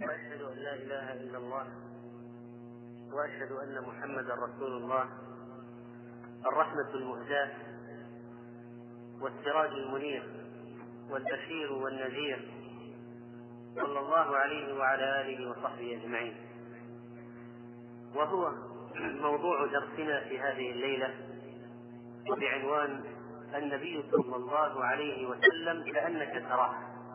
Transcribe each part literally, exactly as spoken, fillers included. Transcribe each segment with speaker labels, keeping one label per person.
Speaker 1: وأشهد أن لا إله إلا الله وأشهد أن محمدا رسول الله، الرحمة المهداة والسراج المنير والبشير والنذير، صلى الله عليه وعلى آله وصحبه أجمعين. وهو موضوع درسنا في هذه الليلة بعنوان النبي صلى الله عليه وسلم كأنك تراه.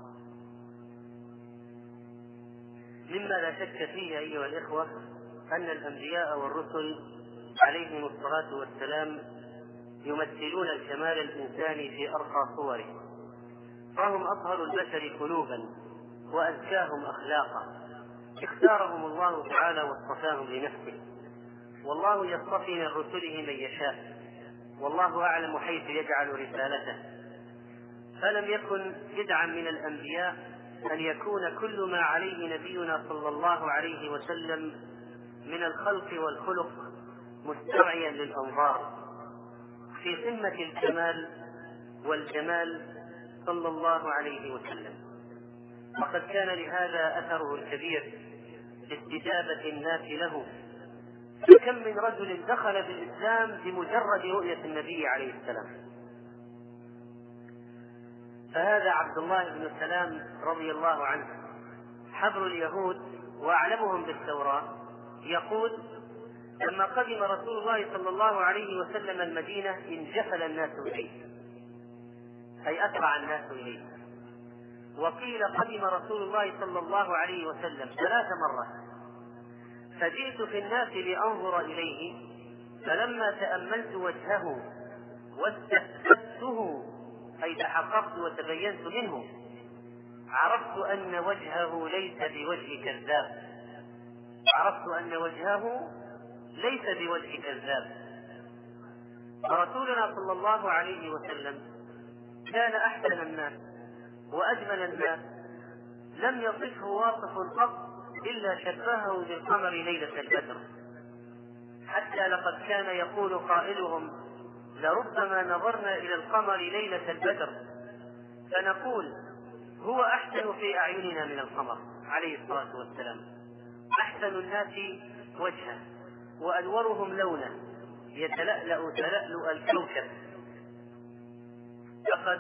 Speaker 1: مما لا شك فيه أيها الإخوة أن الأنبياء والرسل عليهم الصلاة والسلام يمثلون الكمال الإنساني في أرقى صوره، فهم أطهر البشر قلوبا وأزكاهم أخلاقا، اختارهم الله تعالى واصطفاهم لنفسه، والله يصطفي من رسله من يشاء، والله أعلم حيث يجعل رسالته. فلم يكن بدعا من الأنبياء أن يكون كل ما عليه نبينا صلى الله عليه وسلم من الخلق والخلق مستوعيا للأنظار في قمة الكمال والجمال صلى الله عليه وسلم. وقد كان لهذا أثره الكبير لاستجابة الناس له، فكم من رجل دخل بالإسلام بمجرد رؤية النبي عليه السلام. فهذا عبد الله بن سلام رضي الله عنه حبر اليهود وأعلمهم بالتوراة يقول: لما قدم رسول الله صلى الله عليه وسلم المدينة انجفل الناس إليه، أي أسرع الناس إليه. وقيل قدم رسول الله صلى الله عليه وسلم ثلاث مرات، فجئت في الناس لأنظر إليه، فلما تأملت وجهه واستثبته أي تحققت وتبينت منه، عرفت أن وجهه ليس بوجه كذاب عرفت أن وجهه ليس بوجه كذاب فرسولنا صلى الله عليه وسلم كان أحسن الناس وأجمل الناس، لم يصفه واصف قط إلا شبهه بالقمر ليلة البدر، حتى لقد كان يقول قائلهم: لربما نظرنا إلى القمر ليلة البدر فنقول هو أحسن في أعيننا من القمر عليه الصلاة والسلام، أحسن الناس وجها وأنورهم لونا، يتلألأ تلألؤ الكوكب. لقد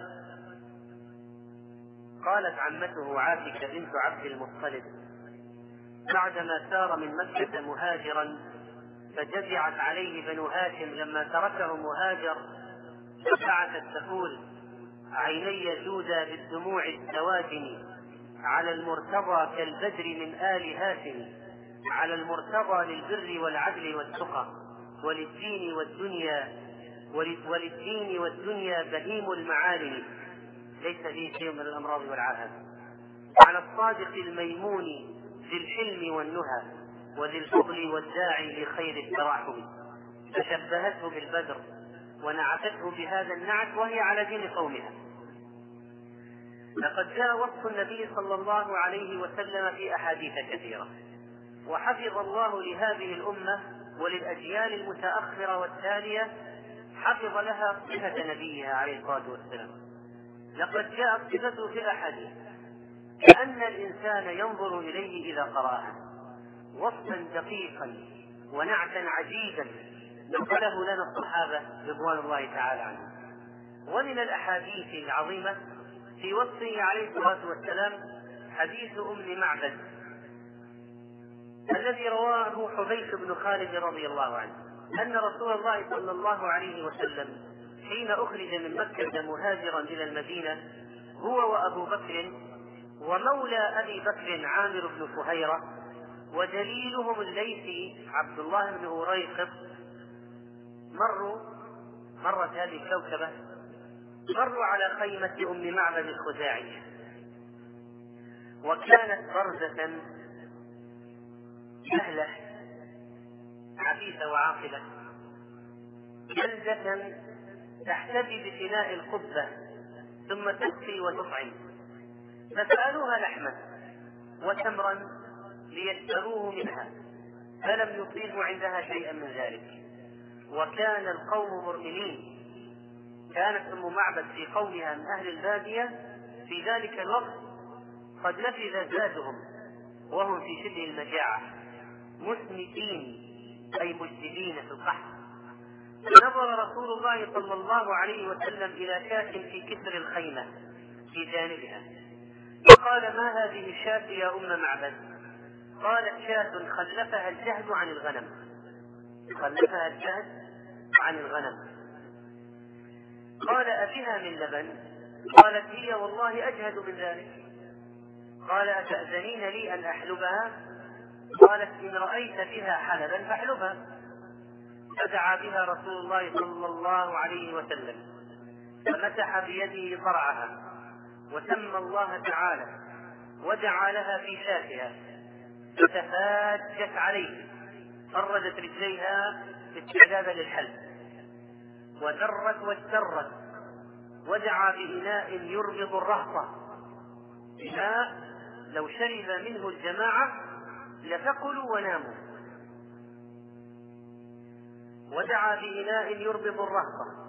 Speaker 1: قالت عمته عاتكة بنت عبد المطلب بعدما سار من مكة مهاجرا فجزعت عليه بنو هاشم لما تركه مهاجر، فبعثت تقول: عيني جودا بالدموع السواجن على المرتضى كالبدر من آل هاشم، على المرتضى للبر والعدل والتقى وللدين والدنيا وللدين والدنيا بهيم المعالم، ليس فيه شيء من الأمراض والعاهات، على الصادق الميمون ذي الحلم والنهى وذي الفضل والداعي لخير التراحم، فشبهته بالبدر ونعته بهذا النعت وهي على دين قومها. لقد جاء وصف النبي صلى الله عليه وسلم في أحاديث كثيرة، وحفظ الله لهذه الأمة وللأجيال المتأخرة والتالية حفظ لها صفة نبيها عليه الصلاة والسلام. لقد جاءت صفته في الأحاديث كأن الإنسان ينظر إليه إذا قرأها، وصفا دقيقا ونعتا عجيبا نقله لنا الصحابة رضوان الله تعالى عنهم. ومن الأحاديث العظيمة في وصفه عليه الصلاة والسلام حديث أم معبد الذي رواه حبيش بن خالد رضي الله عنه أن رسول الله صلى الله عليه وسلم حين أخرج من مكة مهاجرا إلى المدينة هو وأبو بكر ومولى أبي بكر عامر بن فهيرة ودليلهم الليثي عبد الله بن أريقط، مروا مرت هذه الكوكبة مروا على خيمة أم معبد الخزاعية، وكانت برزة سهلة عفيفة وعاقلة، جلدة تحتدي بفناء القبة ثم تسقي وتطعم، فسألوها لحما وتمرا ليشتروه منها، فلم يصيبوا عندها شيئا من ذلك، وكان القوم مرملين. كانت أم معبد في قومها من أهل البادية في ذلك الوقت قد نفذ زادهم وهم في شبه المجاعة مسنتين أي مجددين في القحط. فنظر رسول الله صلى الله عليه وسلم إلى شاة في كسر الخيمة في جانبها، فقال: ما هذه الشاة يا أم معبد؟ قالت: شاة خلفها الجهد عن الغنم. خلفها الجهد عن الغنم. قال: أفيها من لبن؟ قالت: هي والله أجهد من ذلك. قال: أتأذنين لي أن أحلبها؟ قالت: إن رأيت فيها حلبا فاحلبها. فدعا بها رسول الله صلى الله عليه وسلم، فمسح بيده فرعها وسمى الله تعالى ودعا لها في شاتها، فتفاجت عليه، فردت رجليها استعدادا للحلب، ودرت واسترت، ودعا بإناء يربض الرهطة، إناء لو شرب منه الجماعة لثقلوا وناموا، ودعا بإناء يربض الرهطة،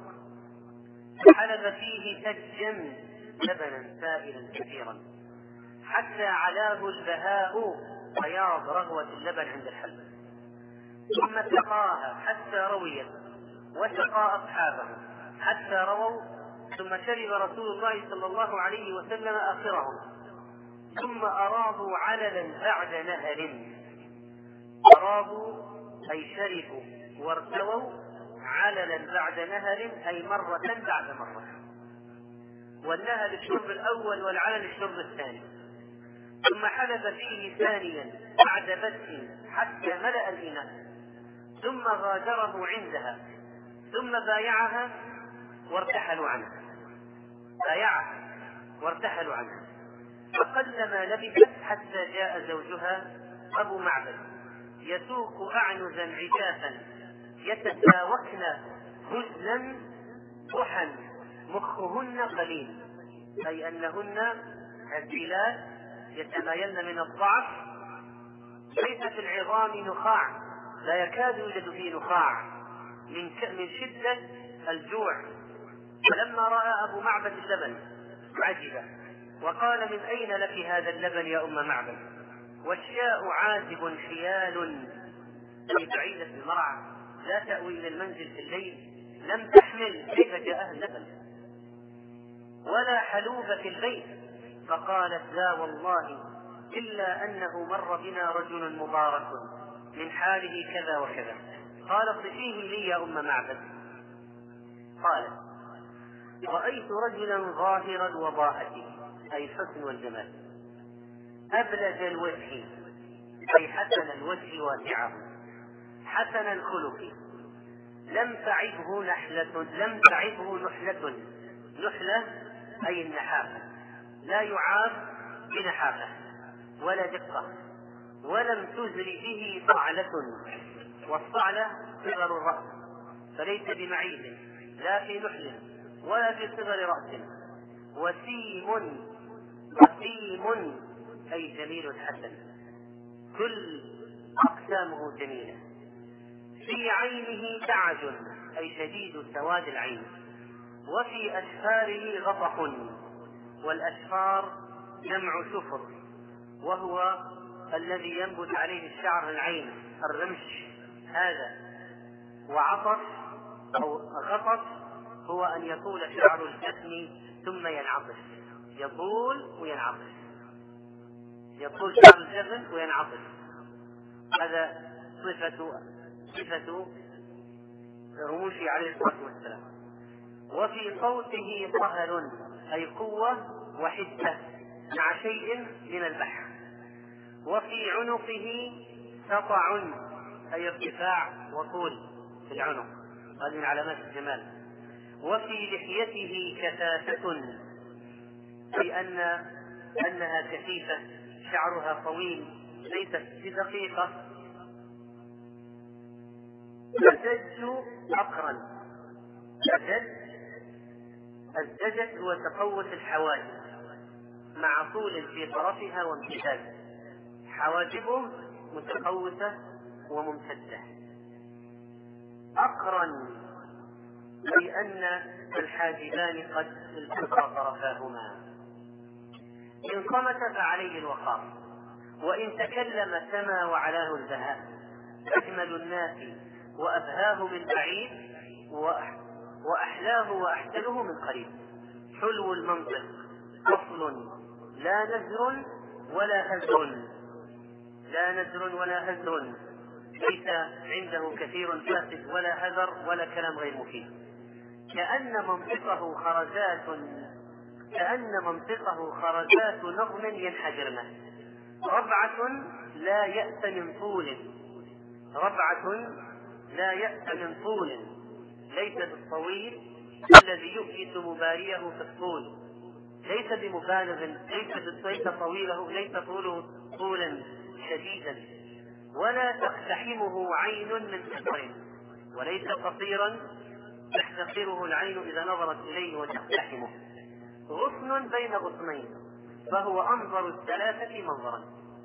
Speaker 1: فحلب فيه ثجا لبنا سائلا كثيرا حتى علاه البهاء بياض رغوة اللبن عند الحلب، ثم سقاها حتى رويت، وسقى أصحابه حتى رووا، ثم شرب رسول الله صلى الله عليه وسلم آخرهم، ثم أرابوا عللا بعد نهر. أرابوا أي شربوا وارتووا، عللا بعد نهر أي مرة بعد مرة، والنهر الشرب الأول والعلل الشرب الثاني. ثم حلب فيه ثانيا بعد بدء حتى ملأ الإناء، ثم غادره عندها، ثم بايعها وارتحلوا عنها. بايعها وارتحلوا عنها. فقلما لبثت حتى جاء زوجها أبو معبد يسوق أعنزا عجافا يتساوكن هزلا ضحا مخهن قليل، أي أنهن هزيلات يتمايلن من الضعف، ليس في العظام نخاع، لا يكاد يوجد فيه نخاع من من شدة الجوع. فلما رأى أبو معبد اللبن عجب وقال: من أين لك هذا اللبن يا أم معبد؟ والشاء عازب حيال، أي بعيدة المرعى لا تأوي إلى المنزل في الليل، لم تحمل، كيف جاءها اللبن؟ ولا حلوب في البيت. فقالت: لا والله إلا أنه مر بنا رجل مبارك من حاله كذا وكذا. قال: صفيه لي يا أم معبد. قالت: رأيت رجلا ظاهر الوضاءة، أي الحسن والجمال، أبلج الوجه، أي حسن الوجه واسعه، حسن الخلق، لم تعبه نحلة لم تعبه نحلة نحلة أي النحافة، لا يعاب بنحافة ولا دقة، ولم تزر به صعلة، والصعلة صغر الرأس، فليس بمعيب لا في نحل ولا في صغر رأس. وسيم وسيم أي جميل حسن، كل أقسامه جميلة. في عينه تعج أي شديد سواد العين. وفي أشفاره غطح، والأشفار جمع شفر، وهو الذي ينبت عليه الشعر العين، الرمش هذا. وعطف أو غطف هو أن يطول شعر الجسم ثم ينعطف، يطول وينعطف، يطول شعر الجسم وينعطف، هذا صفة صفة رموشه عليه الصلاة والسلام. وفي صوته طهر أي قوة وحدة مع شيء من البحر. وفي عنقه سطع أي ارتفاع وطول في العنق، هذه من علامات الجمال. وفي لحيته كثافة أي أن أنها كثيفة، شعرها طويل ليست بدقيقة. الزج أقرن، الزج الزجت هو تقوس الحواجب مع طول في طرفها وامتداد، حواجبه متقوسة وممتدة. أقرن أي أن الحاجبان قد التقى طرفاهما. إن صمت فعليه الوقار، وإن تكلم سما وعلاه البهاء، أجمل الناس وأبهاه من بعيد، وأحلاه وأحسنه من قريب. حلو المنطق، فصل لا نزر ولا هزر، لا نزر ولا هزر، ليس عنده كثير فاسد ولا هزر ولا كلام غير مفيد. كأن منطقه خرزات كأن منطقه خرزات نظم ينحجرن. ربعة لا يأس من طول ربعة لا يأس من طول، ليس بالطويل الذي يؤيس مباريه في الطول، ليس بمبالغ، ليس طويله ليس طوله طولا شديدا، ولا تقتحمه عين من قصر، وليس قصيرا تحتقره العين إذا نظرت إليه وتقتحمه. غصن بين غصنين، فهو أنظر الثلاثة منظرا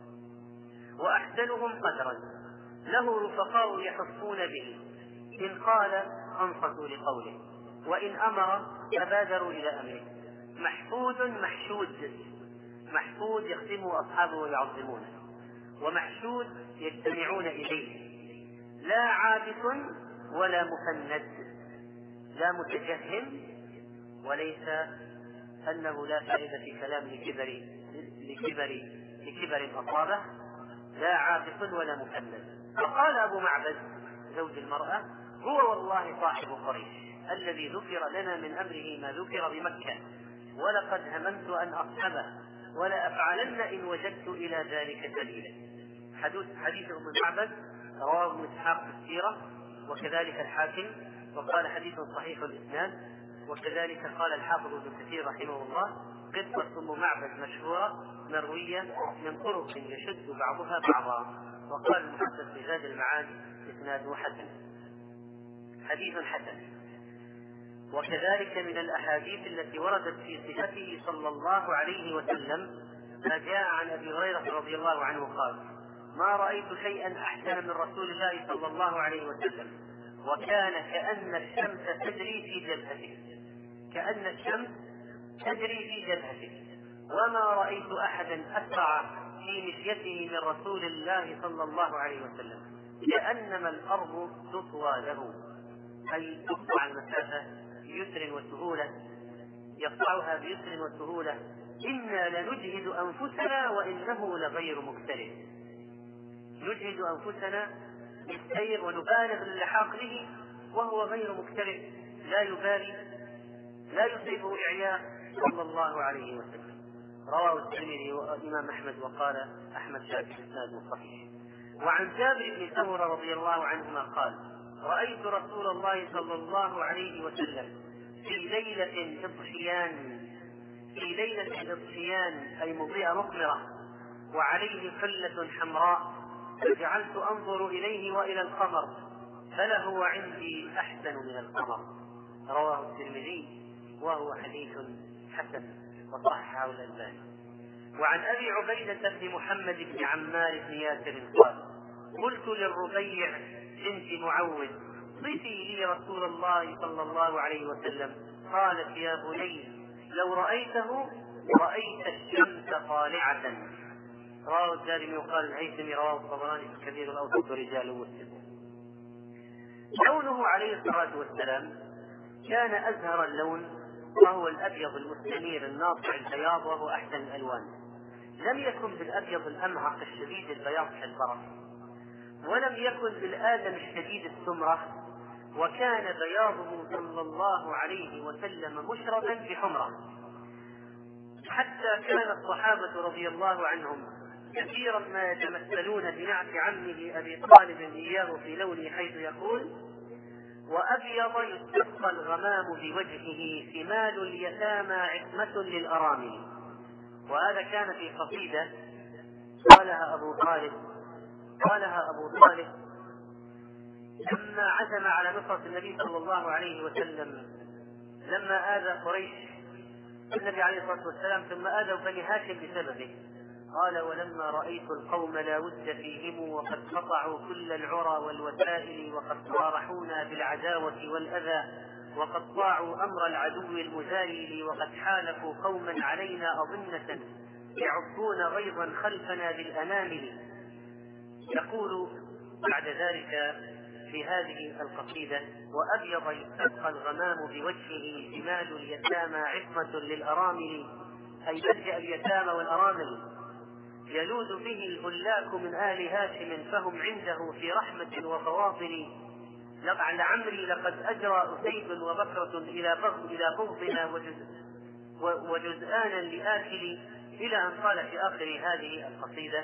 Speaker 1: وأحسنهم قدرا. له رفقاء يحفون به، إن قال أنصتوا لقوله، وإن أمر تبادروا إلى أمره. محفود محشود، محفود يخدمه أصحابه ويعظمونه، ومحشود يجتمعون إليه. لا عابث ولا مفند، لا متجهم، وليس أنه لا فائدة في كلام لكبر لكبر لكبر أصابه. لا عابث ولا مفند. فقال أبو معبد زوج المرأة: هو والله صاحب قريش الذي ذكر لنا من أمره ما ذكر بمكة، ولقد هممت أن أصحبه ولا أفعلن إن وجدت إلى ذلك سبيلا. حديث أم معبد رواه ابن إسحاق في السيرة، وكذلك الحاكم، وقال حديث صحيح الإسناد. وكذلك قال الحافظ ابن كثير رحمه الله: قصة أم معبد مشهورة مروية من طرق يشد بعضها بعضا. وقال المحدث في زاد المعاد إسناده حسن، حديث حسن. وكذلك من الأحاديث التي وردت في صفته صلى الله عليه وسلم ما جاء عن أبي هريرة رضي الله عنه قال: ما رأيت شيئا أحسن من رسول الله صلى الله عليه وسلم، وكان كأن الشمس تجري في جبهته، كأن الشمس تجري في جبهته، وما رأيت أحدا أسرع في مشيته من رسول الله صلى الله عليه وسلم، كأنما الأرض تطوى له، أي تقطع المسافة بيسر وسهولة، يقطعها بيسر وسهولة. إنا لنجهد أنفسنا وإنه لغير مكترث، نجهد أنفسنا بالسير ونبالغ اللحاق به وهو غير مكترث، لا يبالي، لا يصيبه إعياء صلى الله عليه وسلم. رواه الترمذي والإمام أحمد، وقال أحمد شاكر إسناده صحيح. وعن جابر بن سمرة رضي الله عنهما قال: رأيت رسول الله صلى الله عليه وسلم في ليلة إضحيان في ليلة إضحيان أي مضيئة مقمرة، وعليه حلة حمراء، فجعلت أنظر إليه وإلى القمر، فلهو عندي أحسن من القمر. رواه الترمذي وهو حديث حسن وصححه الألباني. وعن أبي عبيدة بن محمد بن عمار بن ياسر قال: قلت للربيع بنت معوذ: صفي لي رسول الله صلى الله عليه وسلم. قالت: يا بني لو رأيته رأيت الشمس طالعة. رواه الدارمي وقال الهيثمي رواه الطبراني في الكبير الأوسط ورجاله مسلم. لونه عليه الصلاة والسلام كان أزهر اللون، وهو الأبيض المستنير الناصع البياض، وهو أحسن الألوان. لم يكن بالأبيض الأمعق الشديد البياض كالبرص، ولم يكن بالآدم الشديد السمرة، وكان بياضه صلى الله عليه وسلم مشربا بحمرة، حتى كان الصحابة رضي الله عنهم كثيرا ما يتمثلون بنعت عمه أبي طالب إياه في لونه، حيث يقول: وأبيض يستسقى الغمام بوجهه، ثمال اليتامى عصمة للأرامل. وهذا كان في قصيدة قالها أبو طالب قالها أبو طالب لما عزم على نصرة النبي صلى الله عليه وسلم، لما آذى قريش النبي عليه الصلاة والسلام، ثم آذوا بني هاشم بسببه. قال: ولما رأيت القوم لا ود فيهم، وقد قطعوا كل العرى والوسائل، وقد صارحونا بالعداوة والأذى، وقد طاعوا أمر العدو المزايل، وقد حالفوا قوما علينا أظنة، يعبون غيظا خلفنا بالأنامل. يقول بعد ذلك في هذه القصيدة: وأبيض يستبقى الغمام بوجهه جمال اليتامى عصمة للأرامل، أي ملجأ اليتامى والأرامل، يلوذ به الهلاك من آل هاشم فهم عنده في رحمة وفواضل. لعمري لقد أجرى أسيد وبكرة إلى بغضنا وجزآنا لآكل، إلى أن قال في آخر هذه القصيدة: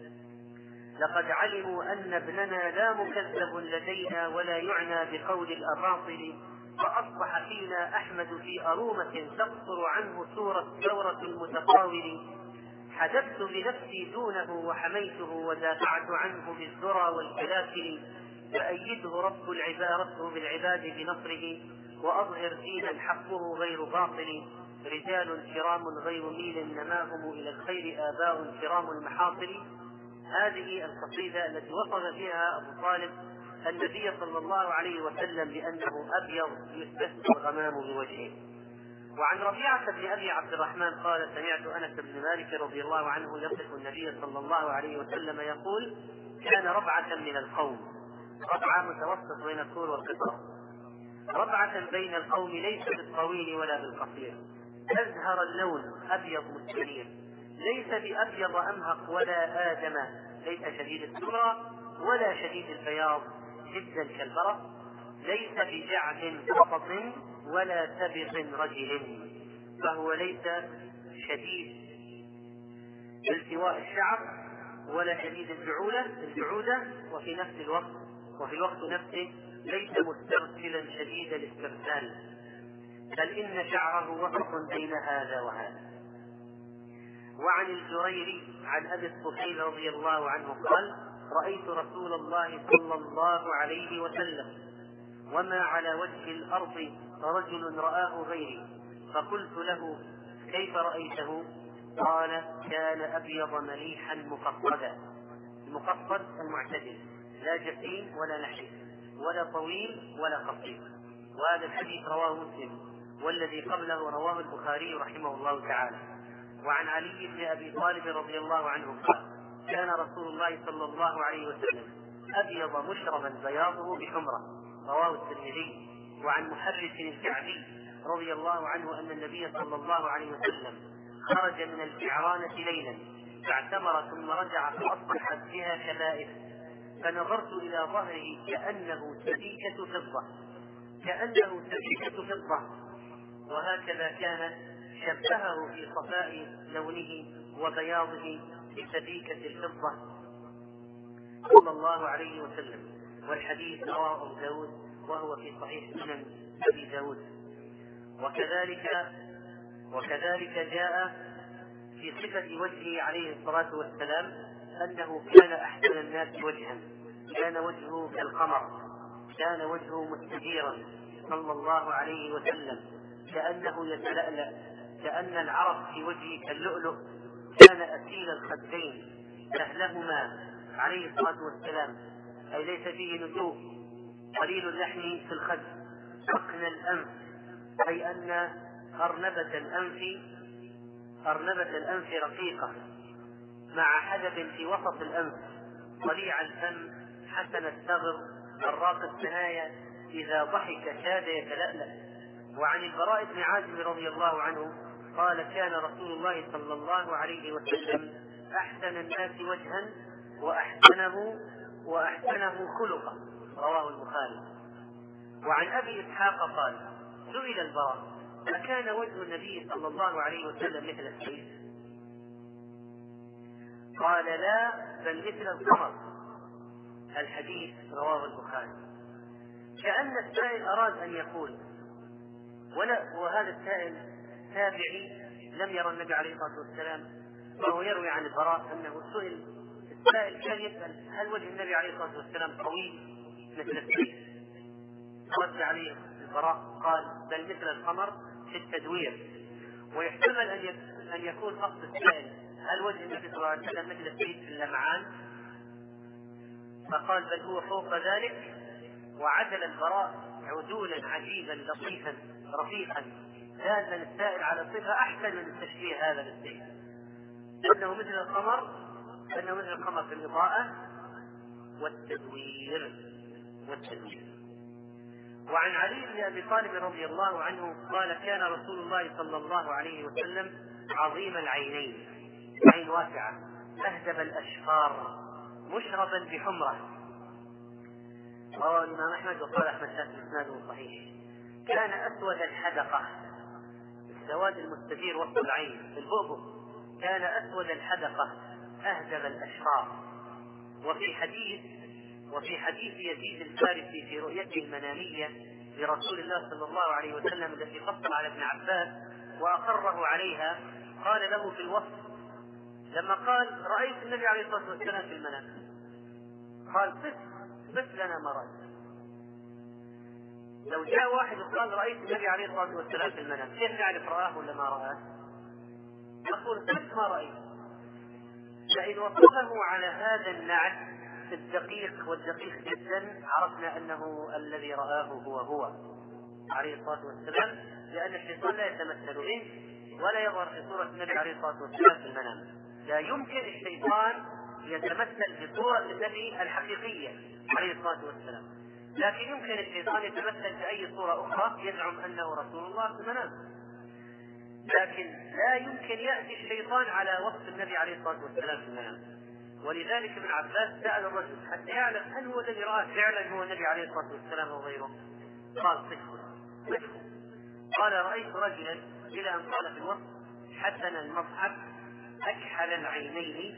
Speaker 1: لقد علموا أن ابننا لا مكذب لدينا ولا يعنى بقول الأباطل، فأصبح فينا أحمد في أرومة تقصر عنه سورة ثورة المتقاول. حدثت بنفسي دونه وحميته ودافعت عنه بالذرى والكلاكل، فأيده رب العباد ربه بالعباد بنصره، وأظهر دينا حقه غير باطل. رجال كرام غير ميل نماهم إلى الخير آباء كرام المحاصل. هذه القصيدة التي وصف فيها أبو طالب النبي صلى الله عليه وسلم بأنه أبيض يستسقى الغمام بوجهه. وعن ربيعة بن أبي عبد الرحمن قال: سمعت أنس بن مالك رضي الله عنه يصف النبي صلى الله عليه وسلم يقول: كان ربعة من القوم، ربعة متوسط بين الطول والقصر، ربعة بين القوم ليس بالطويل ولا بالقصير، أزهر اللون أبيض مستنير، ليس بأبيض أمهق ولا آدم، ليس شديد السمرة ولا شديد البياض جدا كالبرق، ليس بجعد قطط ولا سبط رجل، فهو ليس شديد التواء الشعر ولا شديد الجعولة الجعودة وفي نفس الوقت وفي الوقت نفسه ليس مسترسلا شديد الاسترسال، بل إن شعره وسط بين هذا وهذا. وعن الجريري عن أبي الطفيل رضي الله عنه قال: رأيت رسول الله صلى الله عليه وسلم وما على وجه الأرض رجل رآه غيري، فقلت له: كيف رأيته؟ قال: كان أبيض مليحا مقصدا. المقصد المعتدل، لا جسيم ولا نحيف ولا طويل ولا قصير. وهذا الحديث رواه مسلم، والذي قبله رواه البخاري رحمه الله تعالى. وعن علي بن أبي طالب رضي الله عنه قال: كان رسول الله صلى الله عليه وسلم أبيض مشربا بياضه بحمرة، رواه الترمذي. وعن محرس الكعبي رضي الله عنه أن النبي صلى الله عليه وسلم خرج من الجعرانة ليلا فاعتمر ثم رجع فأصبحت بها كبائر، فنظرت إلى ظهره كأنه سبيكة فضة كأنه سبيكة فضة وهكذا كان، شبهه في صفاء لونه وبياضه بسبيكة الفضة صلى الله عليه وسلم. والحديث رواه أبو داود وهو في صحيح سنن أبي داود. وكذلك وكذلك جاء في صفة وجهه عليه الصلاة والسلام أنه كان أحسن الناس وجها، كان وجهه كالقمر، كان وجهه مستديرا صلى الله عليه وسلم، كأنه يتلألأ، كأن العرق في وجهه كاللؤلؤ، كان أسيل الخدين سهلهما عليه الصلاة والسلام، أي ليس فيه نتوء، قليل اللحم في الخد، أقنى الأنف، أي أن أرنبة الأنف أرنبة الأنف رقيقة مع حدب في وسط الأنف، طليع الفم، حسن الثغر، الراق الثنايا، إذا ضحك كاد يتلألأ. وعن البراء بن عازب رضي الله عنه قال: كان رسول الله صلى الله عليه وسلم أحسن الناس وجها وأحسنه وأحسنه خلقا، رواه البخاري. وعن أبي إسحاق قال: سئل البراء: أكان وجه النبي صلى الله عليه وسلم مثل السيف؟ قال: لا، بل مثل القمر. الحديث رواه البخاري. كأن السائل أراد أن يقول، ولا وهذا السائل تابعي لم يرى النبي عليه الصلاة والسلام، وهو يروي عن البراء أنه سئل، السائل كان يسأل: هل وجه النبي عليه الصلاة والسلام طويل مثل السيف؟ رد عليه البراء قال: بل مثل القمر في التدوير. ويحتمل أن يكون قصد السائل: هل وجه النبي صلى الله عليه وسلم مثل السيف في اللمعان؟ فقال: بل هو فوق ذلك. وعدل البراء عدولا عجيبا لطيفا رفيقا، دالا السائل على صفة أحسن من التشبيه هذا للسيف. أنه مثل القمر أنه مثل القمر في الإضاءة والتدوير والتدوير. وعن علي بن أبي طالب رضي الله عنه قال كان رسول الله صلى الله عليه وسلم عظيم العينين، عين واسعة، أهدب الأشفار، مشربا بحمرة. رواه الإمام أحمد وقال أحمد شاكر إسناده صحيح. كان أسود الحدقة، السواد المستدير وسط العين البؤبؤ، كان أسود الحدقة أهدب الأشفار. وفي حديث وفي حديث يزيد الفارسي في رؤيته المنامية لرسول الله صلى الله عليه وسلم التي قص على ابن عباس وأقره عليها، قال له في الوصف لما قال رأيت النبي عليه الصلاة والسلام في المنام، قال صف صف لنا ما رأيت. لو جاء واحد وقال رأيت النبي عليه الصلاة والسلام في المنام، كيف نعرف رآه ولا ما رآه؟ نقول صف ما رأيت. فإن وصفه على هذا النعت الدقيق والدقيق جدا عرفنا أنه الذي رآه هو هو عليه الصلاة والسلام، لأن الشيطان لا يتمثل به ولا يظهر في صورة النبي عليه الصلاة والسلام في المنام. لا يمكن الشيطان يتمثل بصورة النبي الحقيقية عليه الصلاة والسلام، لكن يمكن الشيطان يتمثل بأي صورة أخرى يزعم أنه رسول الله في المنام، لكن لا يمكن يأتي الشيطان على وصف النبي عليه الصلاة والسلام في المنام. ولذلك ابن عباس سأل الرجل حتى يعلم هل هو الذي رآه فعلا هو النبي عليه الصلاة والسلام أو غيره، قال صفه صفه. قال رأيت رجلا إلى أن قال في الوصف حسن المصحف أكحل العينين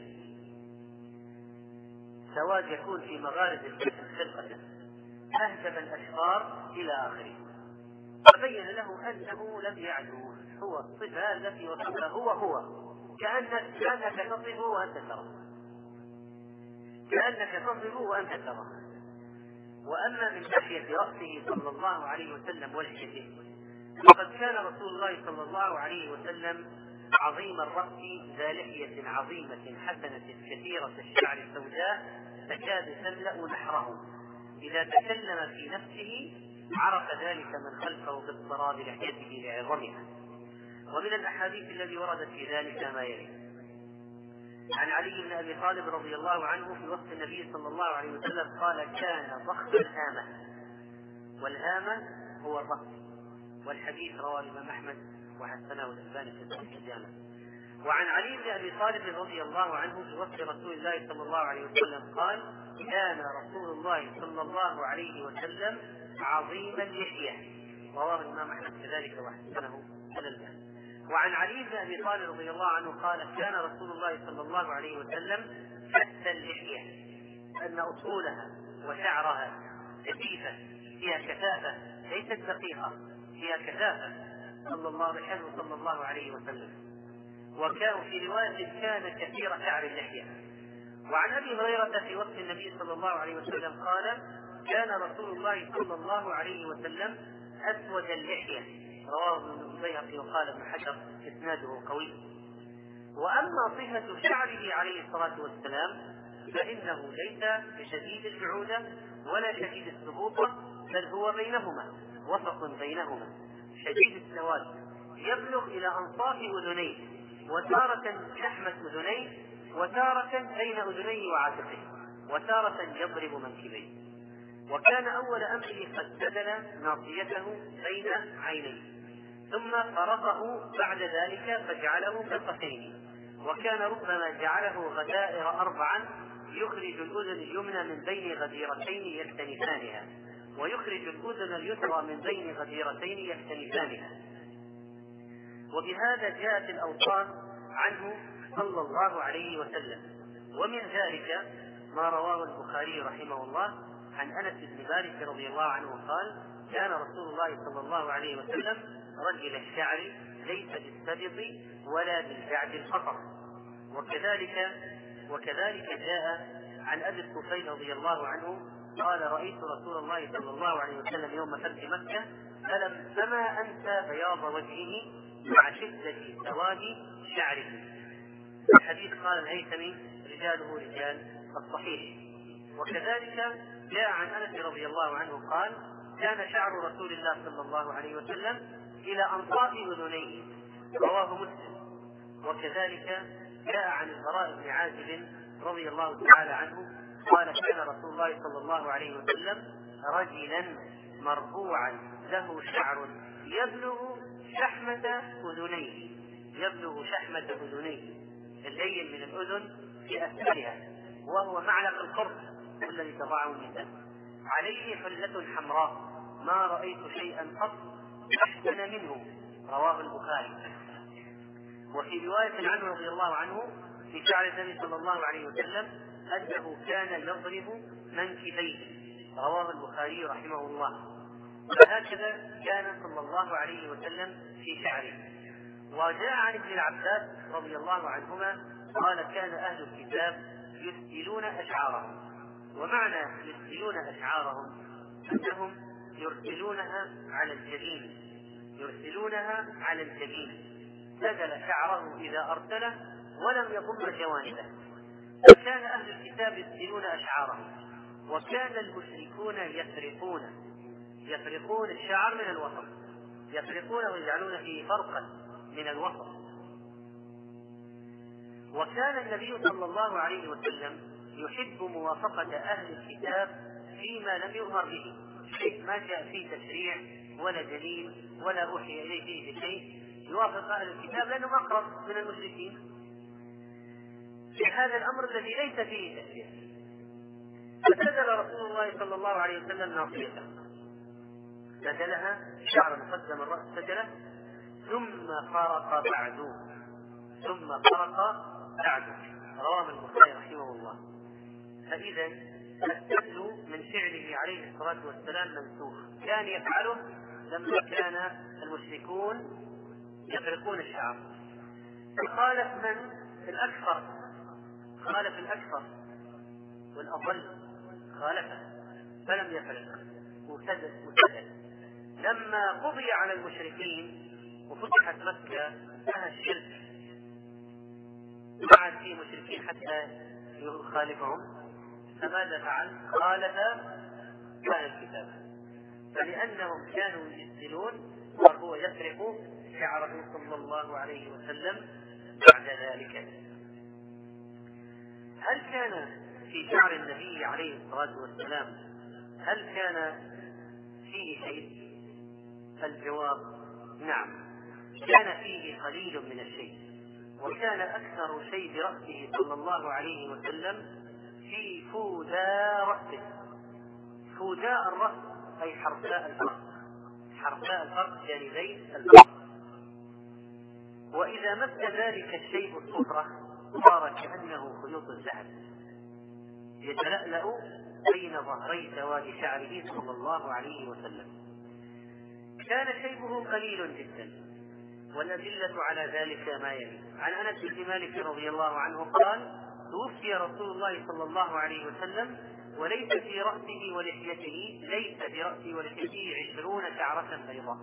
Speaker 1: سواد يكون في مغارز الجسم خلقة أهدب الأشفار إلى آخره. فبين له أنه لم يعدو، هو الصفة التي وصفها هو هو كأنك كأنك تصفه وأنت تراه كأنك تصفه وأنت تراه. وأما من ناحية رأسه صلى الله عليه وسلم ولحيته، فقد كان رسول الله صلى الله عليه وسلم عظيم الرأس ذا لحية عظيمة حسنة كثيرة الشعر السوداء تكاد تملأ نحره، إذا تكلم في نفسه عرف ذلك من خلفه باضطراب لحيته لعظمها. ومن الأحاديث الذي وردت في ذلك ما يلي: عن علي بن أبي طالب رضي الله عنه في وصف النبي صلى الله عليه وسلم قال كان ضخم الهامة، والهامة هو الرأس، والحديث رواه الإمام أحمد وحسنه الألباني في صحيح الجامع. وعن علي بن أبي طالب رضي الله عنه في وصف رسول الله صلى الله عليه وسلم قال كان رسول الله صلى الله عليه وسلم عظيم اللحية، رواه الإمام أحمد كذلك وحسنه الألباني. وعن علي بن أبي طالب رضي الله عنه قال كان رسول الله صلى الله عليه وسلم حتى اللحية، أن أصولها وشعرها كثيفة فيها كثافة ليست دقيقة، فيها كثافة صلى الله عليه صلى الله عليه وسلم. وكان في رواية كان كثير شعر اللحية. وعن أبي هريرة في وصف النبي صلى الله عليه وسلم قال كان رسول الله صلى الله عليه وسلم أسود اللحية، رواه البيهقي وقال ابن حجر إسناده قوي. وأما صفة شعره عليه الصلاة والسلام فإنه ليس بشديد البعودة ولا شديد السبوطة، بل هو بينهما، وسط بينهما، شديد السواد يبلغ إلى أنصاف أذنيه، وتارة نحمة أذنيه، وتارة بين أذنيه وعاتقه، وتارة يضرب منكبيه. وكان أول أمره قد سدل ناصيته بين عينيه، ثم فرقه بعد ذلك فجعله فرقتين، وكان ربما جعله غدائر أربعا يخرج الأذن اليمنى من بين غديرتين يكتنفانها، ويخرج الأذن اليسرى من بين غديرتين يكتنفانها. وبهذا جاءت الأوصاف عنه صلى الله عليه وسلم. ومن ذلك ما رواه البخاري رحمه الله عن أنس بن مالك رضي الله عنه قال كان رسول الله صلى الله عليه وسلم رجل الشعر ليس بالسبط ولا بالجعد الخطر. وكذلك وكذلك جاء عن أبي الطفيل رضي الله عنه قال رأيت رسول الله صلى الله عليه وسلم يوم فتح مكة فلم فما أنسى بياض وجهه مع شدة سواد شعره. الحديث قال الهيثمي رجاله رجال الصحيح. وكذلك جاء عن أنس رضي الله عنه قال كان شعر رسول الله صلى الله عليه وسلم إلى أنصاف أذنيه، رواه مسلم. وكذلك جاء عن البراء بن عازب رضي الله تعالى عنه قال كان رسول الله صلى الله عليه وسلم رجلا مرفوعا له شعر يبلغ شحمة أذنيه يبلغ شحمة أذنيه اللين من الأذن في أسفلها، وهو معلق القرص الذي تضعه النساء، عليه حلة حمراء ما رأيت شيئا قط أحسن منه، رواه البخاري. وفي رواية عنه رضي الله عنه في شعر النبي صلى الله عليه وسلم أنه كان يضرب منكبيه، رواه البخاري رحمه الله. فهكذا كان صلى الله عليه وسلم في شعره. وجاء عن ابن العباس رضي الله عنهما قال كان أهل الكتاب يسدلون أشعارهم، ومعنى يسدلون أشعارهم أنهم يرسلونها على الجبين يرسلونها على الجبين سدل شعره إذا أرسله ولم يضم جوانبه. فكان أهل الكتاب يسدلون أشعارهم، وكان المشركون يفرقون يفرقون الشعر من الوسط، يفرقون ويجعلون فيه فرقا من الوسط. وكان النبي صلى الله عليه وسلم يحب موافقة أهل الكتاب فيما لم يؤمر به، حيث ما جاء فيه تشريع ولا دليل ولا أوحي إليه فيه بشيء يوافق أهل الكتاب لأنهم أقرب من المشركين في هذا الأمر الذي ليس فيه تشريع. فسدل رسول الله صلى الله عليه وسلم ناصيته، سدلها شعر مقدم الرأس سدله، ثم فرق بعد ثم فرق بعد رواه البخاري رحمه الله. فإذا السدل من فعله عليه الصلاة والسلام منسوخ، كان يفعله لما كان المشركون يفرقون الشعر. خالف من الأكثر خالف الأكثر والأضل خالفه فلم يفرق وسدد وسدد. لما قضي على المشركين وفتحت مكة انتهى الشرك، ما عاد فيه مشركين حتى يخالفهم، فماذا فعل؟ خالف كان الكتاب، فلأنهم كانوا يسدلون وهو يفرق شعره صلى الله عليه وسلم بعد ذلك. هل كان في شعر النبي عليه الصلاة والسلام هل كان فيه شيء؟ الجواب نعم، كان فيه قليل من الشيء، وكان أكثر شيء برأسه صلى الله عليه وسلم في فوداء رأسه. فوداء الرأس أي حرفاء الفرق، حرفاء الفرق جانبي الفرق. وإذا مس ذلك الشيء الصفرة صار كأنه خيوط الذهب يتلألأ بين ظهري سواد شعره صلى الله عليه وسلم. كان شيبه قليل جدا، والأدلة على ذلك ما يلي. عن أنس بن مالك رضي الله عنه قال توفي رسول الله صلى الله عليه وسلم وليس في رأسه ولحيته ليس في رأسه ولحيته عشرون شعرة بيضاء،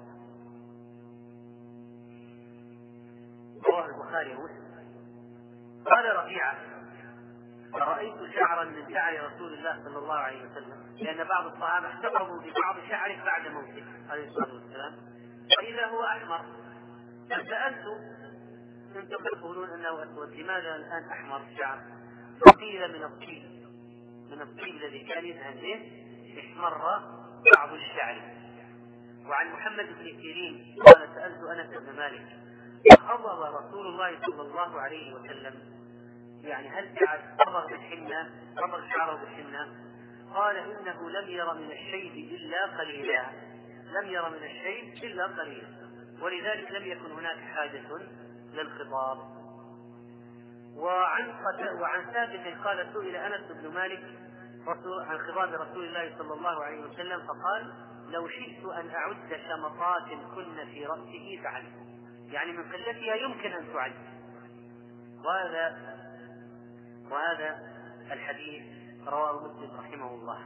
Speaker 1: رواه البخاري ومسلم. قال ربيعة فرأيت شعرا من شعر رسول الله صلى الله عليه وسلم، لأن بعض الصحابة احتفظوا ببعض شعره بعد موته عليه الصلاة والسلام، فإذا هو أحمر. فسألت كنتم تقولون أنه أسود، لماذا الآن أحمر الشعر؟ فقيل من الطيب من الطيب الذي كان يذهب به احمر بعض الشعر. وعن محمد بن سيرين قال سألت أنس بن مالك فخضب رسول الله صلى الله عليه وسلم، يعني هل بعد صبغ بالحنة صبغ شعره بالحنة؟ قال إنه لم ير من الشيب إلا قليلا لم ير من الشيب إلا قليلا ولذلك لم يكن هناك حاجة للخضاب. وعن وعن ثابت قال سئل أنس بن مالك عن خضاب رسول الله صلى الله عليه وسلم فقال لو شئت أن أعد شمطات كن في رأسه فعلت، يعني من قلتها يمكن أن تعد. وهذا وهذا الحديث رواه مسلم رحمه الله.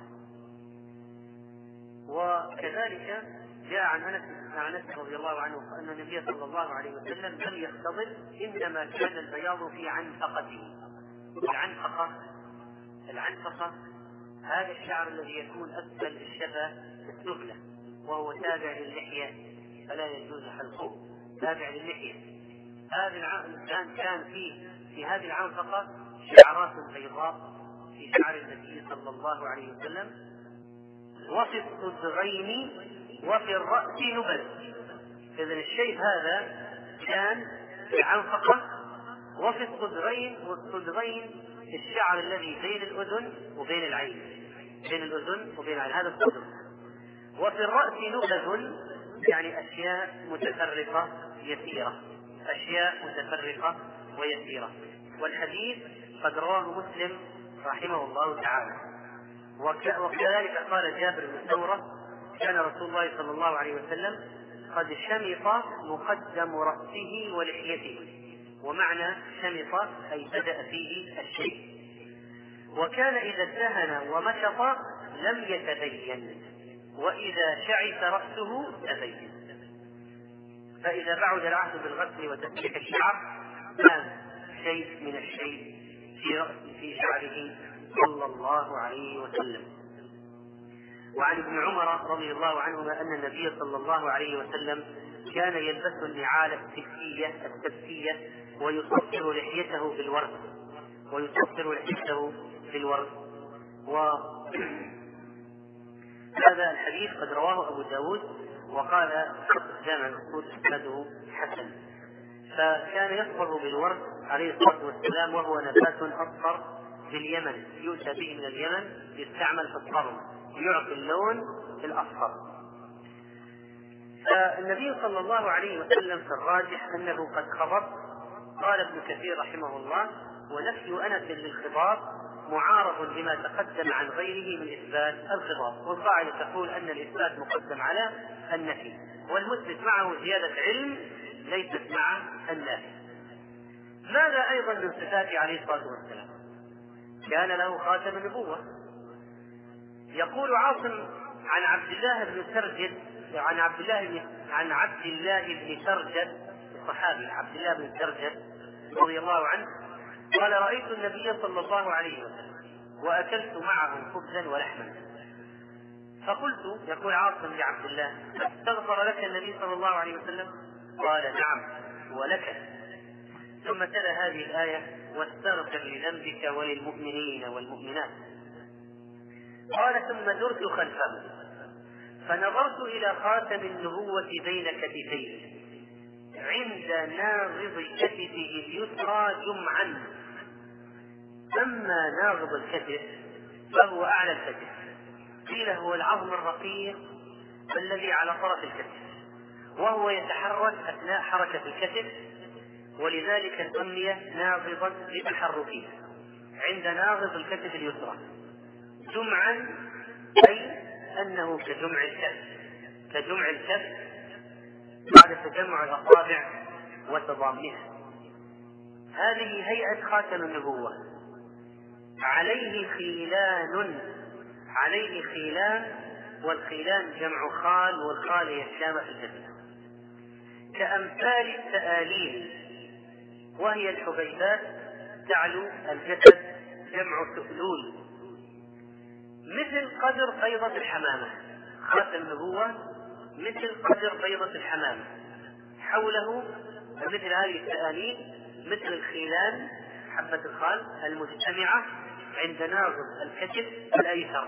Speaker 1: وكذلك جاء عن أنس عن أنس رضي الله عنه أن النبي صلى الله عليه وسلم لم يختضب، إنما كان البياض في عنفقته. العنفقة العنفقة هذا الشعر الذي يكون أسفل الشفة السفلى وهو تابع للحية فلا يجوز حلقه، تابع للحية. هذا الإنسان كان فيه في هذه العنفقة شعرات بيضاء في شعر النبي صلى الله عليه وسلم، وفي الصدغين وفي الرأس نبذ. إذن الشيء هذا كان في العنفقة وفي الصدغين، والصدغين الشعر الذي بين الأذن وبين العين، بين الأذن وبين العين، هذا الصدغ. وفي الرأس نبذ يعني أشياء متفرقة يسيرة، أشياء متفرقة ويسيرة. والحديث قد رواه مسلم رحمه الله تعالى. وكذلك قال جابر بن سمرة: كان رسول الله صلى الله عليه وسلم قد شمط مقدم رأسه ولحيته. ومعنى شمط أي بدأ فيه الشيء. وكان إذا ادهن ومشط لم يتبين، وإذا شعث رأسه تبين. فإذا بعد العهد بالغسل وتسريح الشعر كان شيء من الشيء في رأس في شعره صلى الله عليه وسلم. وعن ابن عمر رضي الله عنهما أن النبي صلى الله عليه وسلم كان يلبس النعال السبتية السبتية ويصفر لحيته بالورد ويصفر لحيته بالورد وهذا الحديث قد رواه أبو داود وقال جامع المقصود إسناده حسن. فكان يصفر بالورد عليه الصلاة والسلام، وهو نبات أصفر باليمن يؤتى به من اليمن، يستعمل في الطرم، يعطي اللون الأصفر. فالنبي صلى الله عليه وسلم في الراجح أنه قد خضب. قال ابن كثير رحمه الله: ونفي أنس للخضاب معارض لما تقدم عن غيره من إثبات الخضاب. والقاعدة تقول أن الإثبات مقدم على النفي، والمثبت معه زيادة علم ليست مع النافي. ماذا أيضا من صفاته عليه الصلاة والسلام؟ كان له خاتم النبوة. يقول عاصم عن عبد الله بن سرجد عن عبد الله بن عن عبد الله بن سرجد الصحابي عبد الله بن سرجد رضي الله عنه قال: رأيت النبي صلى الله عليه وسلم وأكلت معه خبزا ولحما، فقلت، يقول عاصم لعبد الله: استغفر لك النبي صلى الله عليه وسلم؟ قال: نعم ولك. ثم تلا هذه الآية: واستغفر لذنبك وللمؤمنين والمؤمنات. قال: ثم درت خلفه فنظرت إلى خاتم النبوة بين كتفيه عند ناغض كتفه اليسرى جمعا. أما ناغض الكتف فهو أعلى الكتف، قيل هو العظم الرقيق الذي على طرف الكتف، وهو يتحرك أثناء حركة الكتف، ولذلك سمي ناغضا لتحركه عند ناغض الكتف اليسرى. جمعا أي أنه كجمع الكف، كجمع الكف بعد تجمع الأصابع وتضامنها. هذه هيئة خاتم النبوة. عليه خيلان، عليه خيلان، والخيلان جمع خال، والخال هي الشامة في الجسد، كأمثال التآليل، وهي الحبيبات تعلو الجسد، جمع تؤلول، مثل قدر بيضة الحمامة. خاتم النبوة مثل قدر بيضة الحمامة، حوله مثل هذه التآليل مثل الخيلان حبة الخال المجتمعة عند ناظر الكتف الأيسر.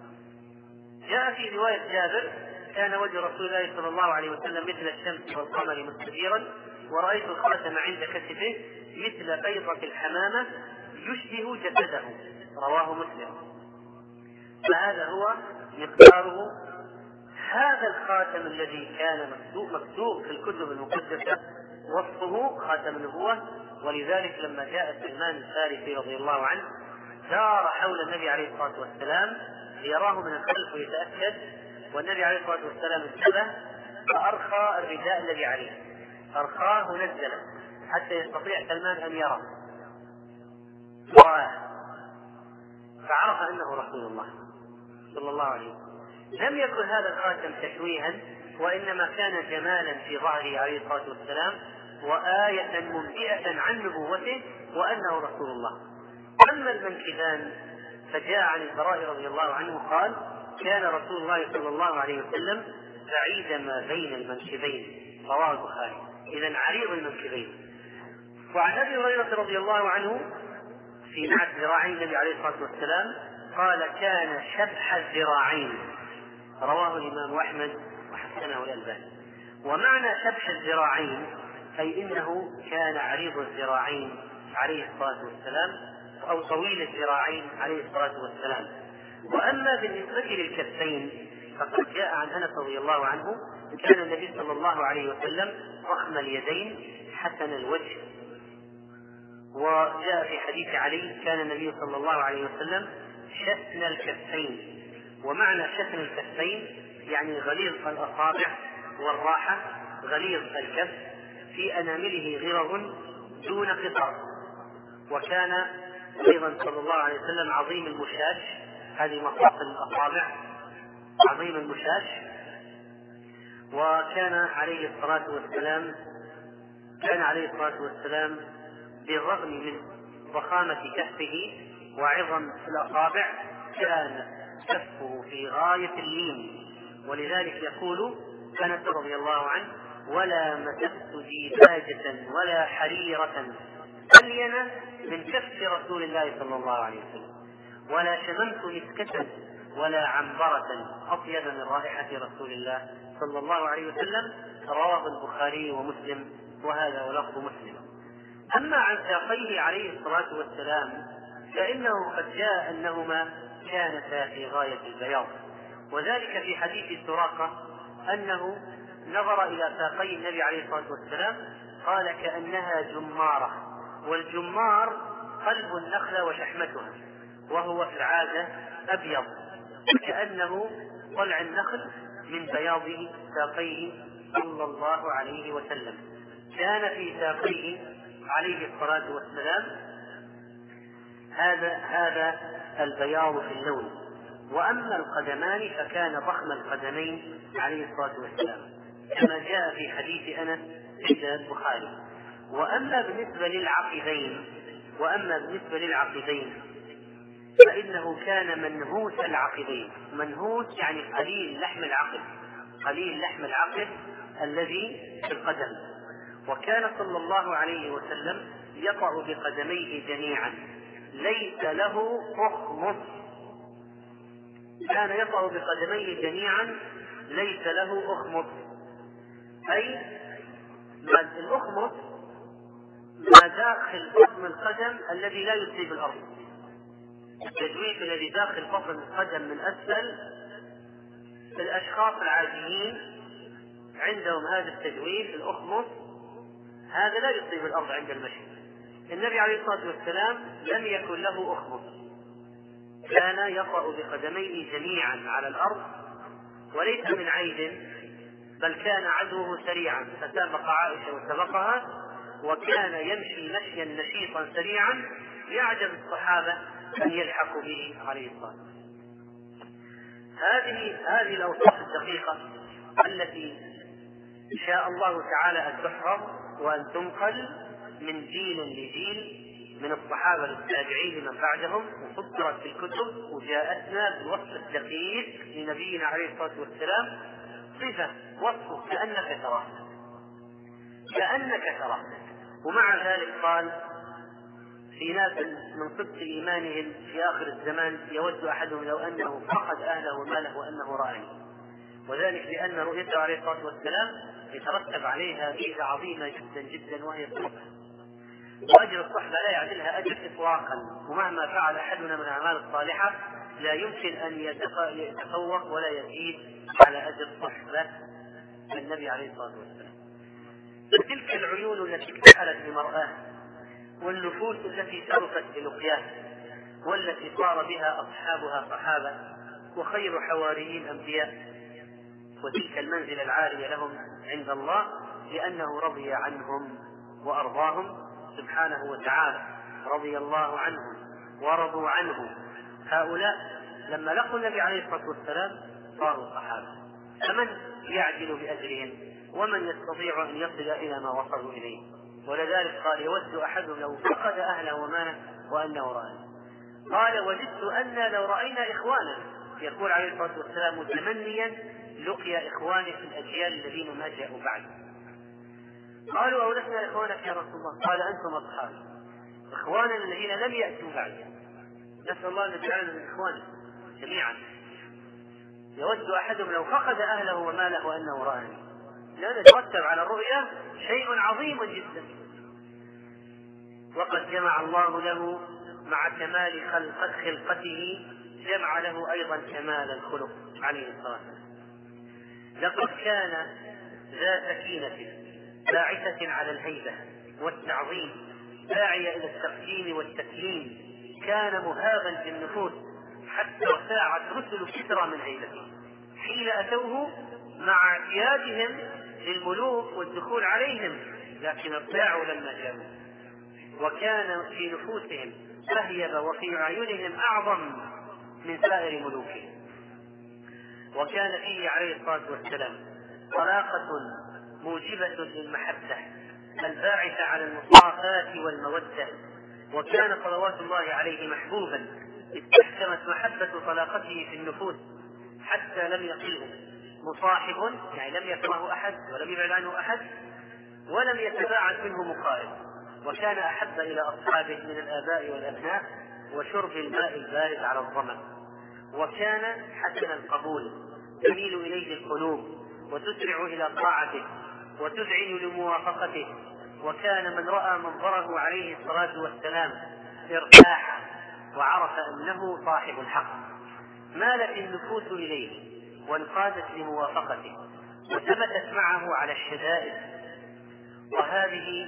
Speaker 1: جاء في رواية جابر: كان وجه رسول الله صلى الله عليه وسلم مثل الشمس والقمر مستديرا، ورأيت الخاتم عند كتفه مثل بيضة الحمامة يشبه جسده. رواه مسلم. فهذا هو مقداره. هذا الخاتم الذي كان مكتوب في الكتب المقدسة وصفه خاتم النبوة، ولذلك لما جاء سلمان الفارسي رضي الله عنه دار حول النبي عليه الصلاة والسلام ليراه من الخلف ويتأكد، والنبي عليه الصلاة والسلام انتبه فأرخى الرداء الذي عليه، أرخاه نزله حتى يستطيع سلمان أن يرى، ورآه فعرف أنه رسول الله صلى الله عليه وسلم. لم يكن هذا الخاتم تشويها، وإنما كان جمالا في ظهره عليه الصلاة والسلام، وآية منبئة عن نبوته وأنه رسول الله. أما المنكبان فجاء عن البراء رضي الله عنه قال: كان رسول الله صلى الله عليه وسلم بعيد ما بين المنكبين. رواه البخاري. إذن عريض المنكبين. وعن أبي هريرة رضي الله عنه في نعت ذراعين النبي عليه الصلاة والسلام قال: كان شبح الذراعين، رواه الإمام أحمد وحسنه الألباني. ومعنى شبح الذراعين أي إنه كان عريض الذراعين عليه الصلاة والسلام أو طويل الذراعين عليه الصلاة والسلام. وأما بالنسبة للكفين فقد جاء عن أنس رضي الله عنه كان النبي صلى الله عليه وسلم ضخم اليدين حسن الوجه. وجاء في حديث علي كان النبي صلى الله عليه وسلم شسن الكفين. ومعنى شسن الكفين يعني غليظ الأصابع والراحة، غليظ الكف، في أنامله غرض دون قطر. وكان أيضا صلى الله عليه وسلم عظيم المشاش، هذه مفاصل الأصابع، عظيم المشاش. وكان عليه الصلاة والسلام كان عليه الصلاة والسلام بالرغم من ضخامة كفه وعظم الأصابع كان كفه في غاية اللين. ولذلك يقول أنس رضي الله عنه: ولا مسست ديباجة ولا حريرة ألين من كف رسول الله صلى الله عليه وسلم، ولا شممت مسكة ولا عنبرة أطيب من رائحة رسول الله صلى الله عليه وسلم. رواه البخاري ومسلم، وهذا ولفظ مسلم. أما عن ساقيه عليه الصلاة والسلام فإنه قد جاء أنهما كانتا في غاية البياض، وذلك في حديث سراقة أنه نظر إلى ساقي النبي عليه الصلاة والسلام قال: كأنها جمارة، والجمار قلب النخلة وشحمتها، وهو في العادة أبيض، كأنه طلع النخل من بياض ساقيه صلى الله عليه وسلم. كان في ساقيه عليه الصلاة والسلام هذا هذا البياض في اللون. وأما القدمان فكان ضخم القدمين عليه الصلاة والسلام كما جاء في حديث أنس عند البخاري. وأما بالنسبة للعقبين وأما بالنسبة للعقبين فإنه كان منهوس العقبين. منهوس يعني قليل لحم العقب، قليل لحم العقب الذي في القدم. وكان صلى الله عليه وسلم يطأ بقدميه جميعا ليس له أخمص. كان يطأ بقدميه جميعا ليس له أخمص، أي الأخمص ما داخل بطن القدم الذي لا يصيب الأرض. التجويف الذي داخل بطن القدم من أسفل الأشخاص العاديين عندهم هذا التجويف الأخمص، هذا لا يصيب الأرض عند المشي. النبي عليه الصلاة والسلام لم يكن له أخمص، كان يطأ بقدميه جميعا على الأرض، وليس من عيب، بل كان عدوه سريعا فسابق عائشة وسبقها، وكان يمشي مشيا نشيطا سريعا يعجب الصحابة أن يلحقوا به عليه الصلاة والسلام. هذه هذه الأوصاف الدقيقة التي شاء الله تعالى أن تحفظ وأن تنقل من جيل لجيل من الصحابة للتابعين من بعدهم، وصدرت في الكتب وجاءتنا بالوصف الدقيق لنبينا عليه الصلاة والسلام، صفة وصفه كأنك تراه كأنك تراه. ومع ذلك قال في ناس من صدق إيمانهم في آخر الزمان يود أحدهم لو أنه فقد أهله وماله وأنه رآني، وذلك لأن رؤيته عليه الصلاة والسلام يترتب عليها ميزة عظيمة جدا جدا وهي الصحبة، وأجر الصحبة لا يعدلها أجر إطلاقا. ومهما فعل أحدنا من الأعمال الصالحة لا يمكن أن يتفوق ولا يزيد على أجر صحبة النبي عليه الصلاة والسلام. تلك العيون التي اكتحلت بمرآه، والنفوس التي شرفت بلقياه، والتي صار بها أصحابها صحابة وخير حواريين أنبياء، وتلك المنزلة العالية لهم عند الله لأنه رضي عنهم وأرضاهم سبحانه وتعالى. رضي الله عنهم ورضوا عنه. هؤلاء لما لقوا النبي عليه الصلاة والسلام صاروا صحابة، فمن يعدل بأجرهم ومن يستطيع أن يصل إلى ما وصلوا إليه؟ ولذلك قال يود أحدهم لو فقد أهله وماله وأنه رأى. قال وجدت أن لو رأينا إخوانا، يقول عليه الصلاة والسلام متمنيا لقيا إخوانه في الأجيال الذين ما جاءوا بعد. قالوا أولسنا إخوانك يا رسول الله؟ قال أنتم أصحابي، إخوانا الذين لم يأتوا بعد. نسأل الله أن يجعلنا من إخوانه جميعا. يود أحدهم لو فقد أهله وماله أنه رآني، لأن يترتب على الرؤيا شيء عظيم جدا. وقد جمع الله له مع كمال خلقة خلقته جمع له أيضا كمال الخلق عليه الصلاة والسلام. لقد كان ذا سكينة باعثة على الهيبة والتعظيم، داعية إلى التقديم والتكريم، كان مهابا في النفوس حتى ارتاعت رسل كثرى من هيبته حين أتوه مع اعتيادهم للملوك والدخول عليهم، لكن ارتاعوا لما جاءوا، وكان في نفوسهم أهيب وفي أعينهم أعظم من سائر ملوكهم. وكان فيه عليه الصلاة والسلام طلاقة موجبة للمحبة الباعثة على المصافات والمودة، وكان صلوات الله عليه محبوبا، استحكمت محبة طلاقته في النفوس حتى لم يقله مصاحب، يعني لم يكرهه أحد ولم يبعد عنه أحد ولم يتباعد منه مقارب. وكان أحب إلى أصحابه من الآباء والأبناء وشرب الماء البارد على الظمأ. وكان حسن القبول، تميل إليه القلوب وتسرع إلى طاعته وتذعن لموافقته. وكان من رأى منظره عليه الصلاة والسلام ارتاح وعرف أنه صاحب الحق، مالت النفوس إليه وانقادت لموافقته وثبتت معه على الشدائد. وهذه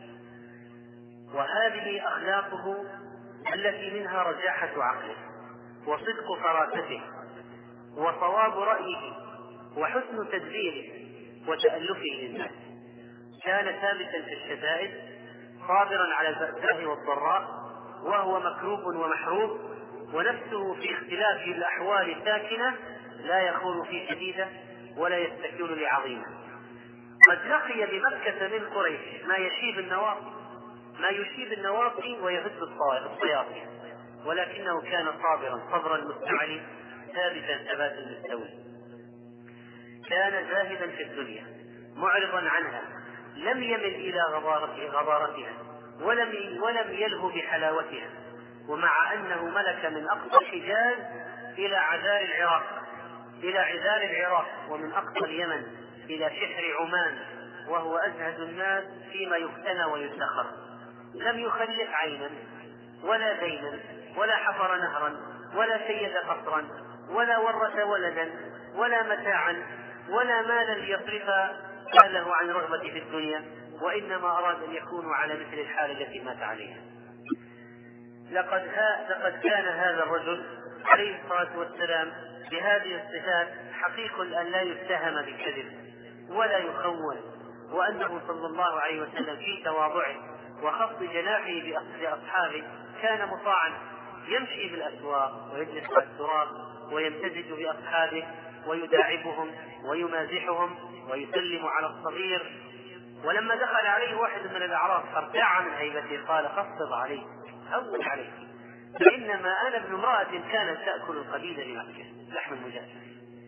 Speaker 1: وهذه أخلاقه التي منها رجاحة عقله وصدق فراسته وصواب رأيه وحسن تدبيره وتألفه للناس. كان ثابتا في الشدائد صابرا على البأساء والضراء وهو مكروب ومحروب، ونفسه في اختلاف الأحوال ساكنة، لا يخون في شديدة ولا يستكين لعظيمة. قد لقي بمكة من قريش ما يشيب النواطي ما يشيب النواطي ويهز الصياطي، ولكنه كان صابرا صبرا مستعلي ثابتا ثباتا مستوي. كان زاهدا في الدنيا معرضا عنها، لم يمل إلى غضارتها ولم, ولم يلهو بحلاوتها. ومع أنه ملك من أقصى الحجاز إلى عذار العراق إلى عذار العراق ومن أقصى اليمن إلى شحر عمان، وهو أزهد الناس فيما يفتنى ويدخر، لم يخلف عينا ولا دينا ولا حفر نهرا ولا سيد قصرا ولا ورث ولدا ولا متاعا ولا مالا ليصرف باله عن رغبة في الدنيا، وإنما أراد أن يكونوا على مثل الحال التي مات عليها. لقد, لقد كان هذا الرجل عليه الصلاة والسلام بهذه الصفات حقيق أن لا يتهم بالكذب ولا يخون، وأنه صلى الله عليه وسلم في تواضعه وخفض جناحه لأصحابه كان مطاعا، يمشي بالأسواق ويجلس على التراب ويمتزج بأصحابه ويداعبهم ويمازحهم ويسلم على الصغير. ولما دخل عليه واحد من الأعراب فارتاع من هيبته قال: خفض عليه هون عليه، فإنما أنا ابن امرأة كانت تأكل القبيل لمكة لحم المجاهد.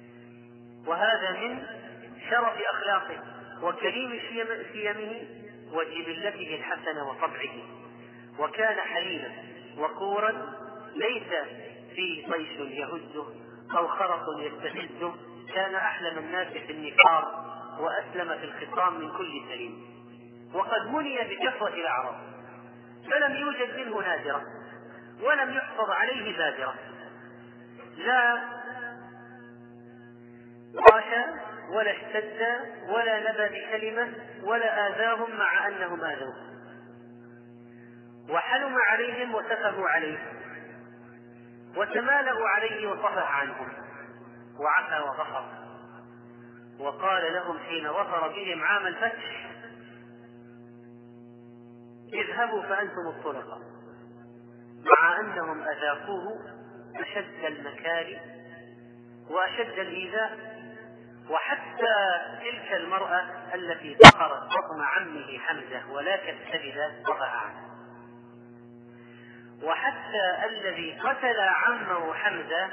Speaker 1: وهذا من شرف أخلاقه وكريم شيمه وجبلته الحسنة وطبعه. وكان حليما وقورا، ليس فيه طيش يهزه أو خرق يستفزه، كان أحلم الناس في النفاق وأسلم في الخصام من كل سليم. وقد مني بكثرة الأعراض فلم يوجد منه نادرة ولم يحفظ عليه بادرة، لا طاش ولا اشتد ولا نبى بكلمة ولا آذاهم مع أنهم آذوه، وحلم عليهم وسفهوا عليه وتمالأوا عليه وصفح عنهم وعفى وغفر. وقال لهم حين ظفر بهم عام الفتح: اذهبوا فأنتم الطلقاء، مع أنهم أذاقوه أشد المكاره وأشد الإيذاء. وحتى تلك المرأة التي فقرت بطن عمه حمزة ولاكت كبده رفع عنه، وحتى الذي قتل عمه حمزة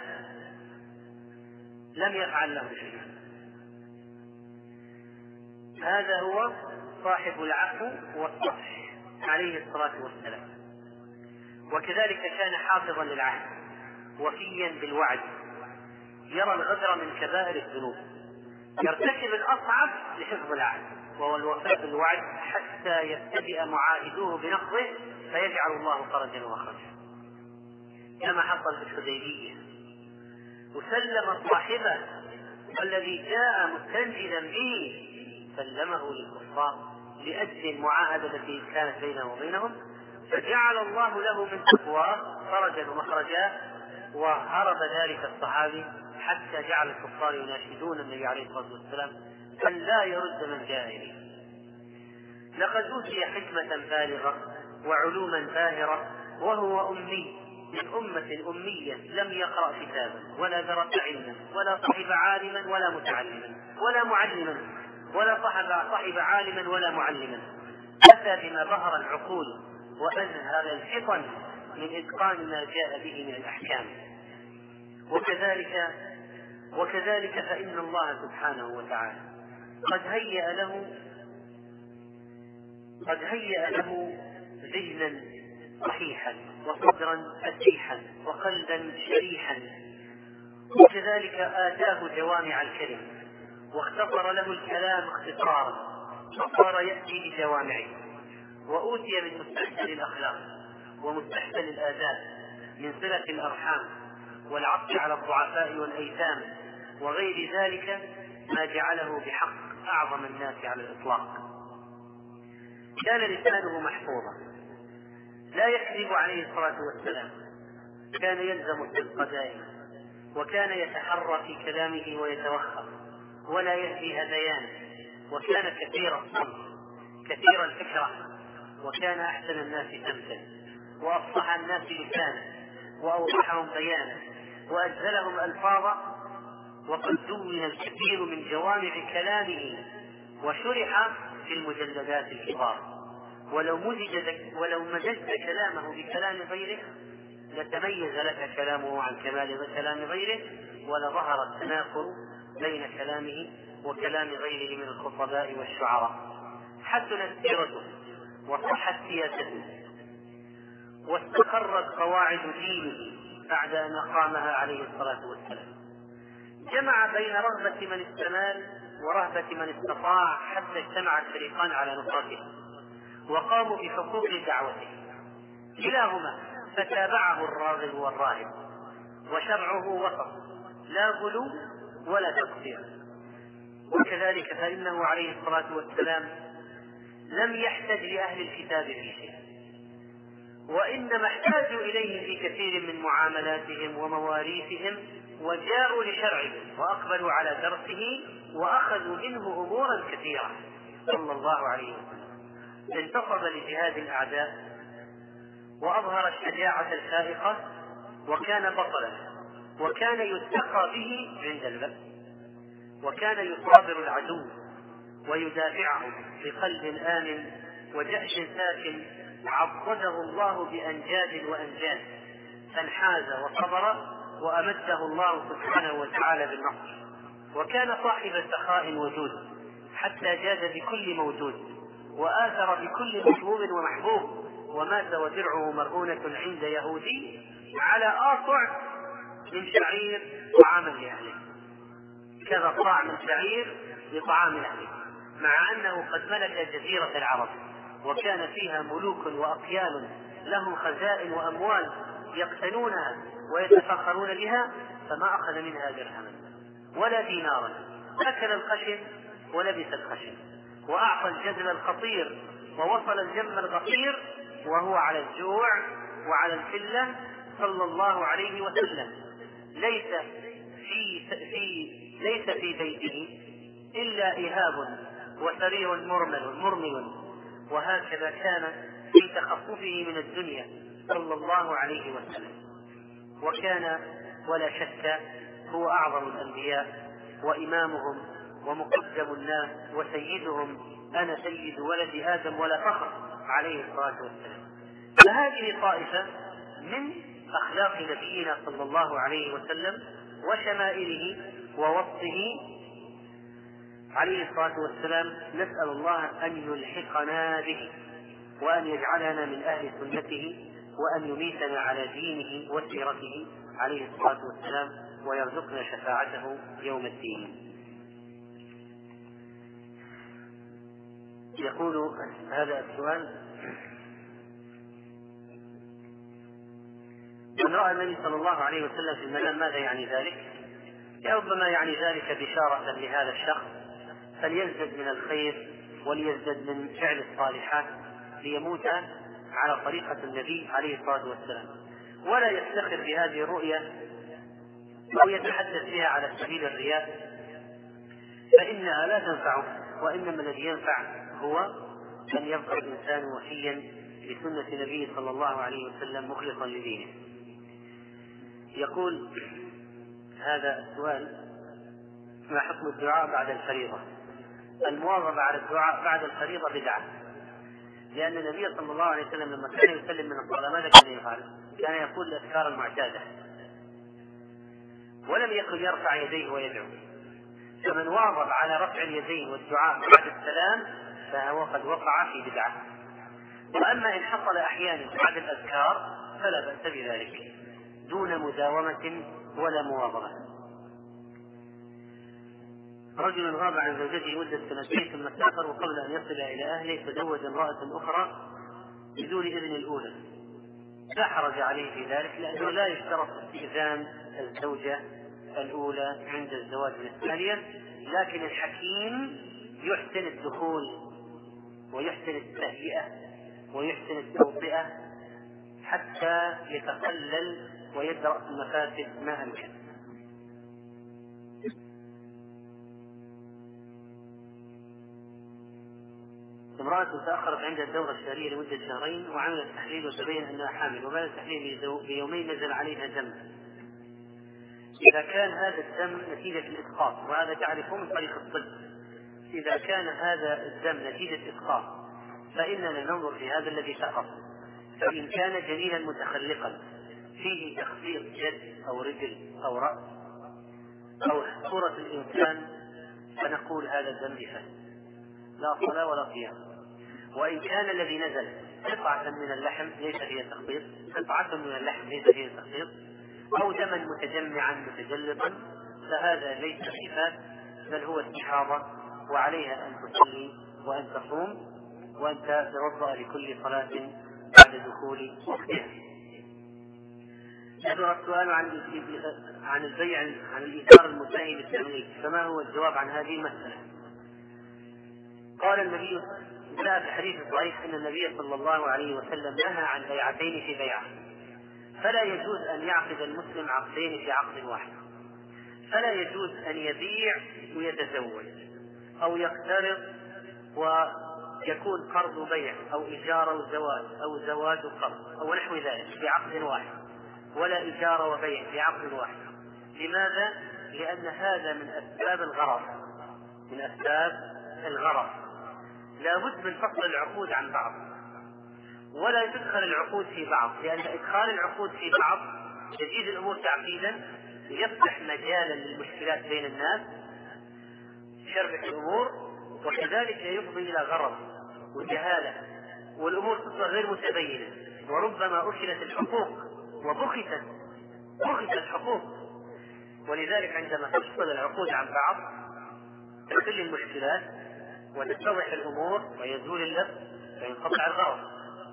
Speaker 1: لم يفعل له شيئا. هذا هو صاحب العفو والصفح عليه الصلاة والسلام. وكذلك كان حافظا للعهد وفيا بالوعد، يرى الغدر من كبائر الذنوب، يرتكب الأصعب لحفظ العهد وهو الوفاء بالوعد حتى يبتدئ معاهدوه بنقضه فيجعل الله فرجا ومخرجا، كما حصل في الحديبية. وسلم صاحبه الذي جاء مستنجدا به سلمه للكفار لأجل المعاهدة التي كانت بينه وبينهم، فجعل الله له من تقواه فرجا ومخرجا، وهرب ذلك الصحابي حتى جعل الكفار يناشدون النبي عليه الصلاة والسلام أن لا يرد من جاء إليه. لقد أوتي حكمة بالغة وعلوما باهرة وهو أمي من أمة أمية لم يقرأ كتابا ولا درس علما ولا صحب عالما ولا متعلما ولا معلما ولا صحب, صحب عالما ولا معلما، أتى بما ظهر العقول وأزهر الفطن من إتقان ما جاء به من الأحكام. وكذلك وكذلك فإن الله سبحانه وتعالى قد هيأ له قد هيأ له ذهنا صحيحا وصدرا فتيحا وقلبا شريحا، وكذلك آتاه جوامع الكلم واختصر له الكلام اختصارا فصار يأتي بجوامعه، وأوتي من مستحسن الأخلاق ومستحسن الآداب من صلة الأرحام والعطف على الضعفاء والأيتام وغير ذلك ما جعله بحق أعظم الناس على الإطلاق. كان لسانه محفوظا لا يكذب عليه الصلاة والسلام، كان يلزم الصدق دائما، وكان يتحرى في كلامه ويتوخى ولا يهدي هذيان، وكان كثير الصمت كثير الفكرة، وكان أحسن الناس سمتا وأفصح الناس لسانا وأوضحهم بيانا وأجزلهم ألفاظا، وقد دون الكثير من جوامع كلامه وشرح في المجلدات الكبار. ولو مزجت ولو مزجت كلامه بكلام غيره لتميز لك كلامه عن كمال كلام غيره، ولظهر التناقض بين كلامه وكلام غيره من الخطباء والشعراء. حسنت سيرته وصحت سياسته واستقرت قواعد دينه بعد أن أقامها عليه الصلاة والسلام. جمع بين رغبة من استمال ورهبة من استطاع حتى اجتمع الفريقان على نصرته وقاموا بحقوق دعوته كلاهما، فتابعه الراغب والراهب، وشرعه وسط لا غلو ولا تقصير. وكذلك فإنه عليه الصلاة والسلام لم يحتج لأهل الكتاب في شيء، وإنما احتاجوا إليه في كثير من معاملاتهم ومواريثهم، وجاءوا لشرعه وأقبلوا على درسه وأخذوا منه أمورا كثيرة صلى الله عليه وسلم. انتصب لجهاد الأعداء وأظهر الشجاعة الفائقة، وكان بطلا، وكان يتقى به عند البأس، وكان يصابر العدو ويدافعه بقلب آمن وجأش ساكن، عضده الله بأنجاد وأنجاد فانحاز وصبر وأمده الله سبحانه وتعالى بالنصر. وكان صاحب سخاء وجود حتى جاد بكل موجود وآثر بكل مطلوب ومحبوب، ومات ودرعه مرهونة عند يهودي على آصع من شعير طعاما لأهله، كذا صاع من شعير لطعام أهله، مع أنه قد ملك جزيرة العرب وكان فيها ملوك وأقيال لهم خزائن وأموال يقتنونها ويتفاخرون بها، فما أخذ منها درهما ولا دينارا، أكل الخشن ولبس الخشن وأعطى الجزل الخطير ووصل الجم الغفير وهو على الجوع وعلى القلة صلى الله عليه وسلم. ليس في, في, ليس في بيته إلا إهاب وسرير مرمل مرمل، وهكذا كان في تخففه من الدنيا صلى الله عليه وسلم. وكان ولا شك هو أعظم الأنبياء وإمامهم ومقدم الناس وسيدهم، أنا سيد ولد آدم ولا فخر عليه الصلاة والسلام. فهذه طائفة من أخلاق نبينا صلى الله عليه وسلم وشمائله ووصفه عليه الصلاة والسلام نسأل الله أن يلحقنا به وأن يجعلنا من أهل سنته وأن يميتنا على دينه وسيرته عليه الصلاة والسلام ويرزقنا شفاعته يوم الدين. يقول هذا السؤال: من رأى النبي صلى الله عليه وسلم في المنام ماذا يعني ذلك؟ ربما يعني ذلك بشارة لهذا الشخص فليزدد من الخير وليزدد من فعل الصالحات ليموت على طريقة النبي عليه الصلاة والسلام، ولا يفتخر بهذه الرؤيا أو يتحدث بها على سبيل الرياء، فإنها لا تنفعه، وإنما الذي ينفع هو أن يبقى الإنسان وفيا لسنة النبي صلى الله عليه وسلم مخلصا لدينه. يقول هذا السؤال: ما حكم الدعاء بعد الفريضة؟ المواظبة على الدعاء بعد الفريضة بدعة، لأن النبي صلى الله عليه وسلم لما كان يسلم من الصلاة ماذا كان يفعل؟ كان يقول الأذكار المعتادة ولم يكن يرفع يديه ويدعو، فمن واظب على رفع اليدين والدعاء بعد السلام فهو قد وقع في بدعة. وأما إن حصل أحيانا بعد الأذكار فلا بأس بذلك دون مداومة ولا مواظبة. رجل غاب عن زوجته مدة سنتين ثم سافر، وقبل أن يصل إلى أهله تزوج امرأة أخرى بدون إذن الأولى، لا حرج عليه في ذلك، لأنه لا يشترط استئذان الزوجة الأولى عند الزواج الثانية، لكن الحكيم يحسن الدخول ويحسن التهيئة ويحسن التوطئة حتى يتقلل ويدرأ المفاسد ما أمكن. امرأة تأخرت عند الدورة الشهرية لمدة شهرين وعملت تحليل وتبين أنها حامل، وبعد التحليل بيومين نزل عليها دم. إذا كان هذا الدم نتيجة الإسقاط، وهذا تعرفون من طريق الطب، إذا كان هذا الدم نتيجة إسقاط فإننا ننظر في هذا الذي سقط، فإن كان جنينا متخلقا فيه تخفيض يد أو رجل أو رأس أو صورة الإنسان فنقول هذا الدم بفسد لا صلاة ولا صيام. وإن كان الذي نزل قطعة من اللحم ليس فيها تخفيض، قطعة من اللحم ليس فيها تخفيض، أو دما متجمعا متجلطا، فهذا ليس خفاف بل هو استحاضة، وعليها أن تصلي وأن تصوم وأن تتوضأ لكل صلاة بعد دخول وقتها. يدور السؤال عن عن البيع عن الإيثار المنتهي بالتمليك، فما هو الجواب عن هذه المسألة؟ قال النبي جاء في حديث ضعيف أن النبي صلى الله عليه وسلم نهى عن بيعتين في بيعة، فلا يجوز أن يعقد المسلم عقدين في عقد واحد، فلا يجوز أن يبيع ويتزوج أو يقترض ويكون قرض بيع أو إجارة وزواج أو زواج وقرض أو نحو ذلك في عقد واحد، ولا إجارة وبيع في عقد واحد. لماذا؟ لأن هذا من أسباب الغرر من أسباب الغرر لا بد من فصل العقود عن بعض، ولا تدخل العقود في بعض، لأن إدخال العقود في بعض تزيد الأمور تعقيدا، يفتح مجالا للمشكلات بين الناس، شربح الأمور، وكذلك يفضي إلى غرر وجهالة، والأمور تصبح غير متبينة، وربما أكلت الحقوق وبخست بخست الحقوق. ولذلك عندما تفصل العقود عن بعض تقل المشكلات وتتضح الأمور ويزول اللبس وينقطع الغرض.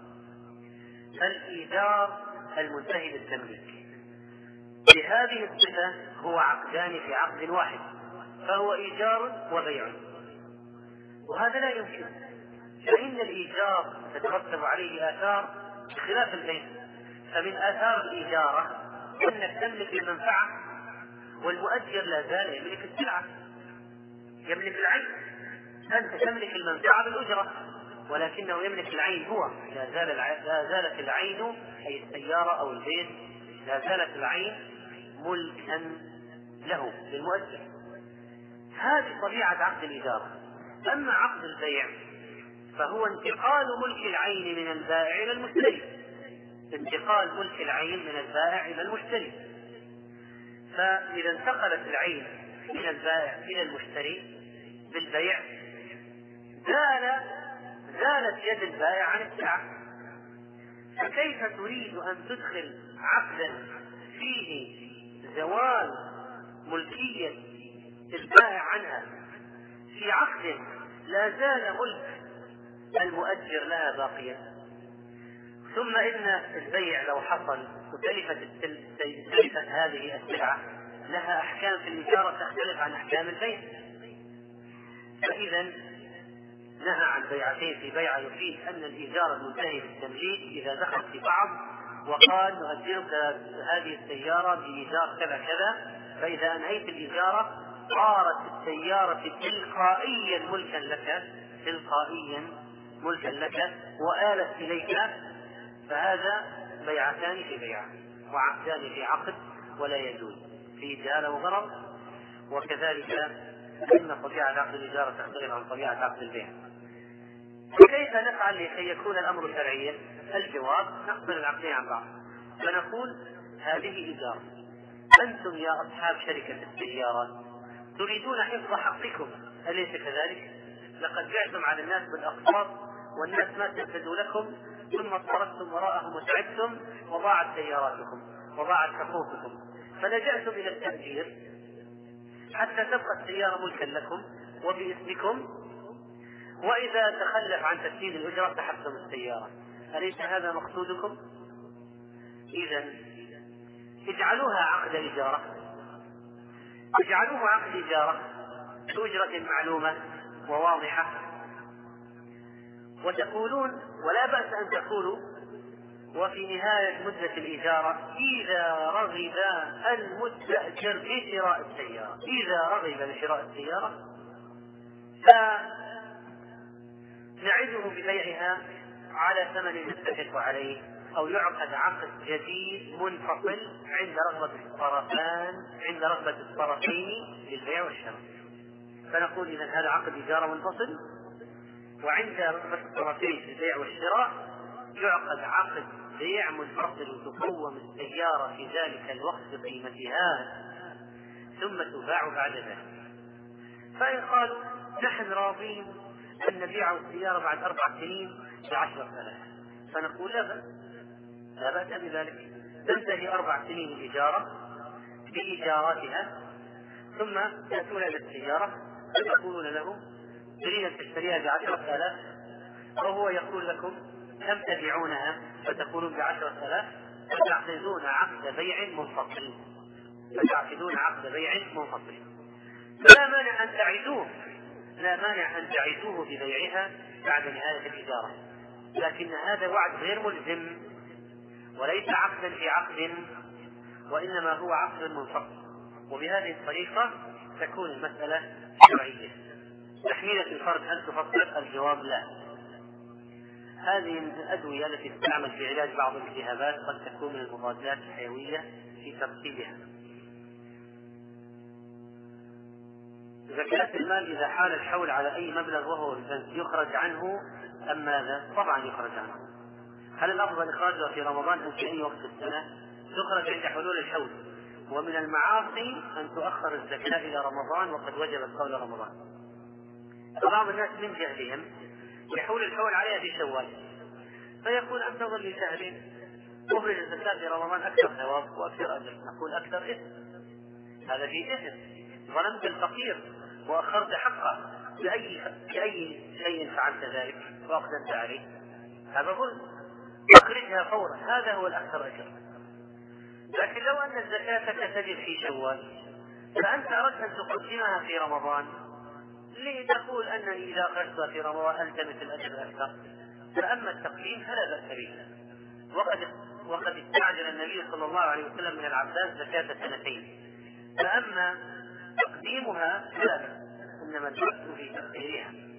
Speaker 1: الإيجار المنتهي بالتمليك بهذه الصفة هو عقدان في عقد واحد، فهو إيجار وبيع، وهذا لا يمكن، فإن الإيجار تترتب عليه آثار بخلاف البيع. فمن آثار الإيجارة أنك تملك المنفعة، والمؤجر لا زال يملك السلعة، يملك العين. أنت تملك المنفعة بالأجرة، ولكنه يملك العين هو. لا, زال لا زالت العين أي السيارة أو البيت لا زالت العين ملكا له للمؤجر. هذه طبيعة عقد الإجارة. أما عقد البيع فهو انتقال ملك العين من البائع إلى المشتري، انتقال ملك العين من البائع إلى المشتري. فإذا انتقلت العين من البائع إلى المشتري بالبيع زال زالت يد البائع عن السلعة. فكيف تريد أن تدخل عقدا فيه زوال ملكية البائع عنها في عقد لا زال ملك المؤجر لها باقيا؟ ثم إن البيع لو حصل وتلفت تلفت هذه السلعة لها أحكام في الإجارة تختلف عن أحكام البيع. فإذا نهى عن بيعتين في بيعة يفيد أن الإيجار المنتهي بالتمليك إذا دخل في بعض وقال نؤجرك هذه السيارة بإيجار كذا كذا، فإذا أنهيت الإيجارة صارت السيارة تلقائيا ملكا لك تلقائيا ملكا لك وآلت إليك، فهذا بيعتان في بيعة وعقدان في عقد ولا يجوز في جهالة وغرض. وكذلك فإن طبيعة عقد الإجارة تختلف عن طبيعة عقد البيع. كيف نفعل لكي يكون الأمر شرعيا؟ الجواب: نقبل العقدين عن بعض فنقول هذه إجارة، أنتم يا أصحاب شركة السيارات تريدون حفظ حقكم، أليس كذلك؟ لقد بعتم على الناس بالأقساط والناس ما تنفذوا لكم، ثم اضطربتم وراءهم وتعبتم وضاعت سياراتكم وضاعت حقوقكم، فلجأتم إلى التأجير حتى تبقى السيارة ملكا لكم وباسمكم، وإذا تخلف عن تسديد الأجرة سحبتم السيارة. أليس هذا مقصودكم؟ إذن اجعلوها عقد إجارة، اجعلوها عقد إجارة بأجرة معلومة وواضحة، وتقولون ولا بأس أن تقولوا وفي نهاية مدة الإجارة إذا رغب المستأجر في شراء السيارة إذا رغب بشراء السيارة فنعده ببيعها على ثمن يتفق عليه، أو يعقد عقد جديد منفصل عند رغبة الطرفان عند رغبة الطرفين للبيع والشراء. فنقول إذا هذا عقد إجارة منفصل، وعند رغبة الطرفين في البيع والشراء يعقد عقد بيع منفصل وتقوم السيارة في ذلك الوقت بقيمتها ثم تباع بعد ذلك. فإن قالوا نحن راضين أن نبيع السيارة بعد أربع سنين بعشرة آلاف، فنقول لا بأس لا بأس بذلك، تنتهي أربع سنين الإجارة بإيجاراتها، ثم تأتون إلى السيارة فتقولون له تريد أن تشتريها بعشرة آلاف، وهو يقول لكم كم تبيعونها فتقولون بعشرة آلاف، فتعقدون عقد بيع منفصل فتعقدون عقد بيع منفصل فلا مانع أن تعيدوه لا مانع أن تعيدوه ببيعها بعد نهاية الإجارة، لكن هذا وعد غير ملزم وليس عقدا في عقد، وإنما هو عقد منفصل، وبهذه الطريقة تكون المسألة شرعية. تحميلة الفرد هل تفصل؟ الجواب لا. هذه الأدوية التي تستعمل في علاج بعض الالتهابات قد تكون من المضادات الحيوية في تركيبها. زكاة المال إذا حال الحول على أي مبلغ وهو البنك يخرج عنه أم ماذا؟ طبعا يخرج عنه. هل الأفضل إخراجها في رمضان أم في أي وقت في السنة؟ تخرج عند حلول الحول، ومن المعاصي أن تؤخر الزكاة إلى رمضان وقد وجبت قبل رمضان. بعض الناس من جهلهم يحول الحول عليها في شوال، فيقول أنتظر لي شهرين أخرج الزكاة في رمضان أكثر ثواب وأكثر أجر. نقول أكثر إثم، هذا في إثم، ظلمت الفقير وأخرت حقه، بأي بأي شيء فعلت ذلك وأقدمت عليه، هذا ظلم، أخرجها فورا، هذا هو الأكثر أجر. لكن لو أن الزكاة تجب في شوال فأنت أردت أن تقدمها في رمضان لتقول أنني إذا أخرجتها في رمضان ألتمس الأجر أكثر، فأما التقديم فلا بأس به. وقد وقد استعجل النبي صلى الله عليه وسلم من العباس زكاة سنتين، فأما تقديمها فلا بأس، إنما البأس في تأخيرها.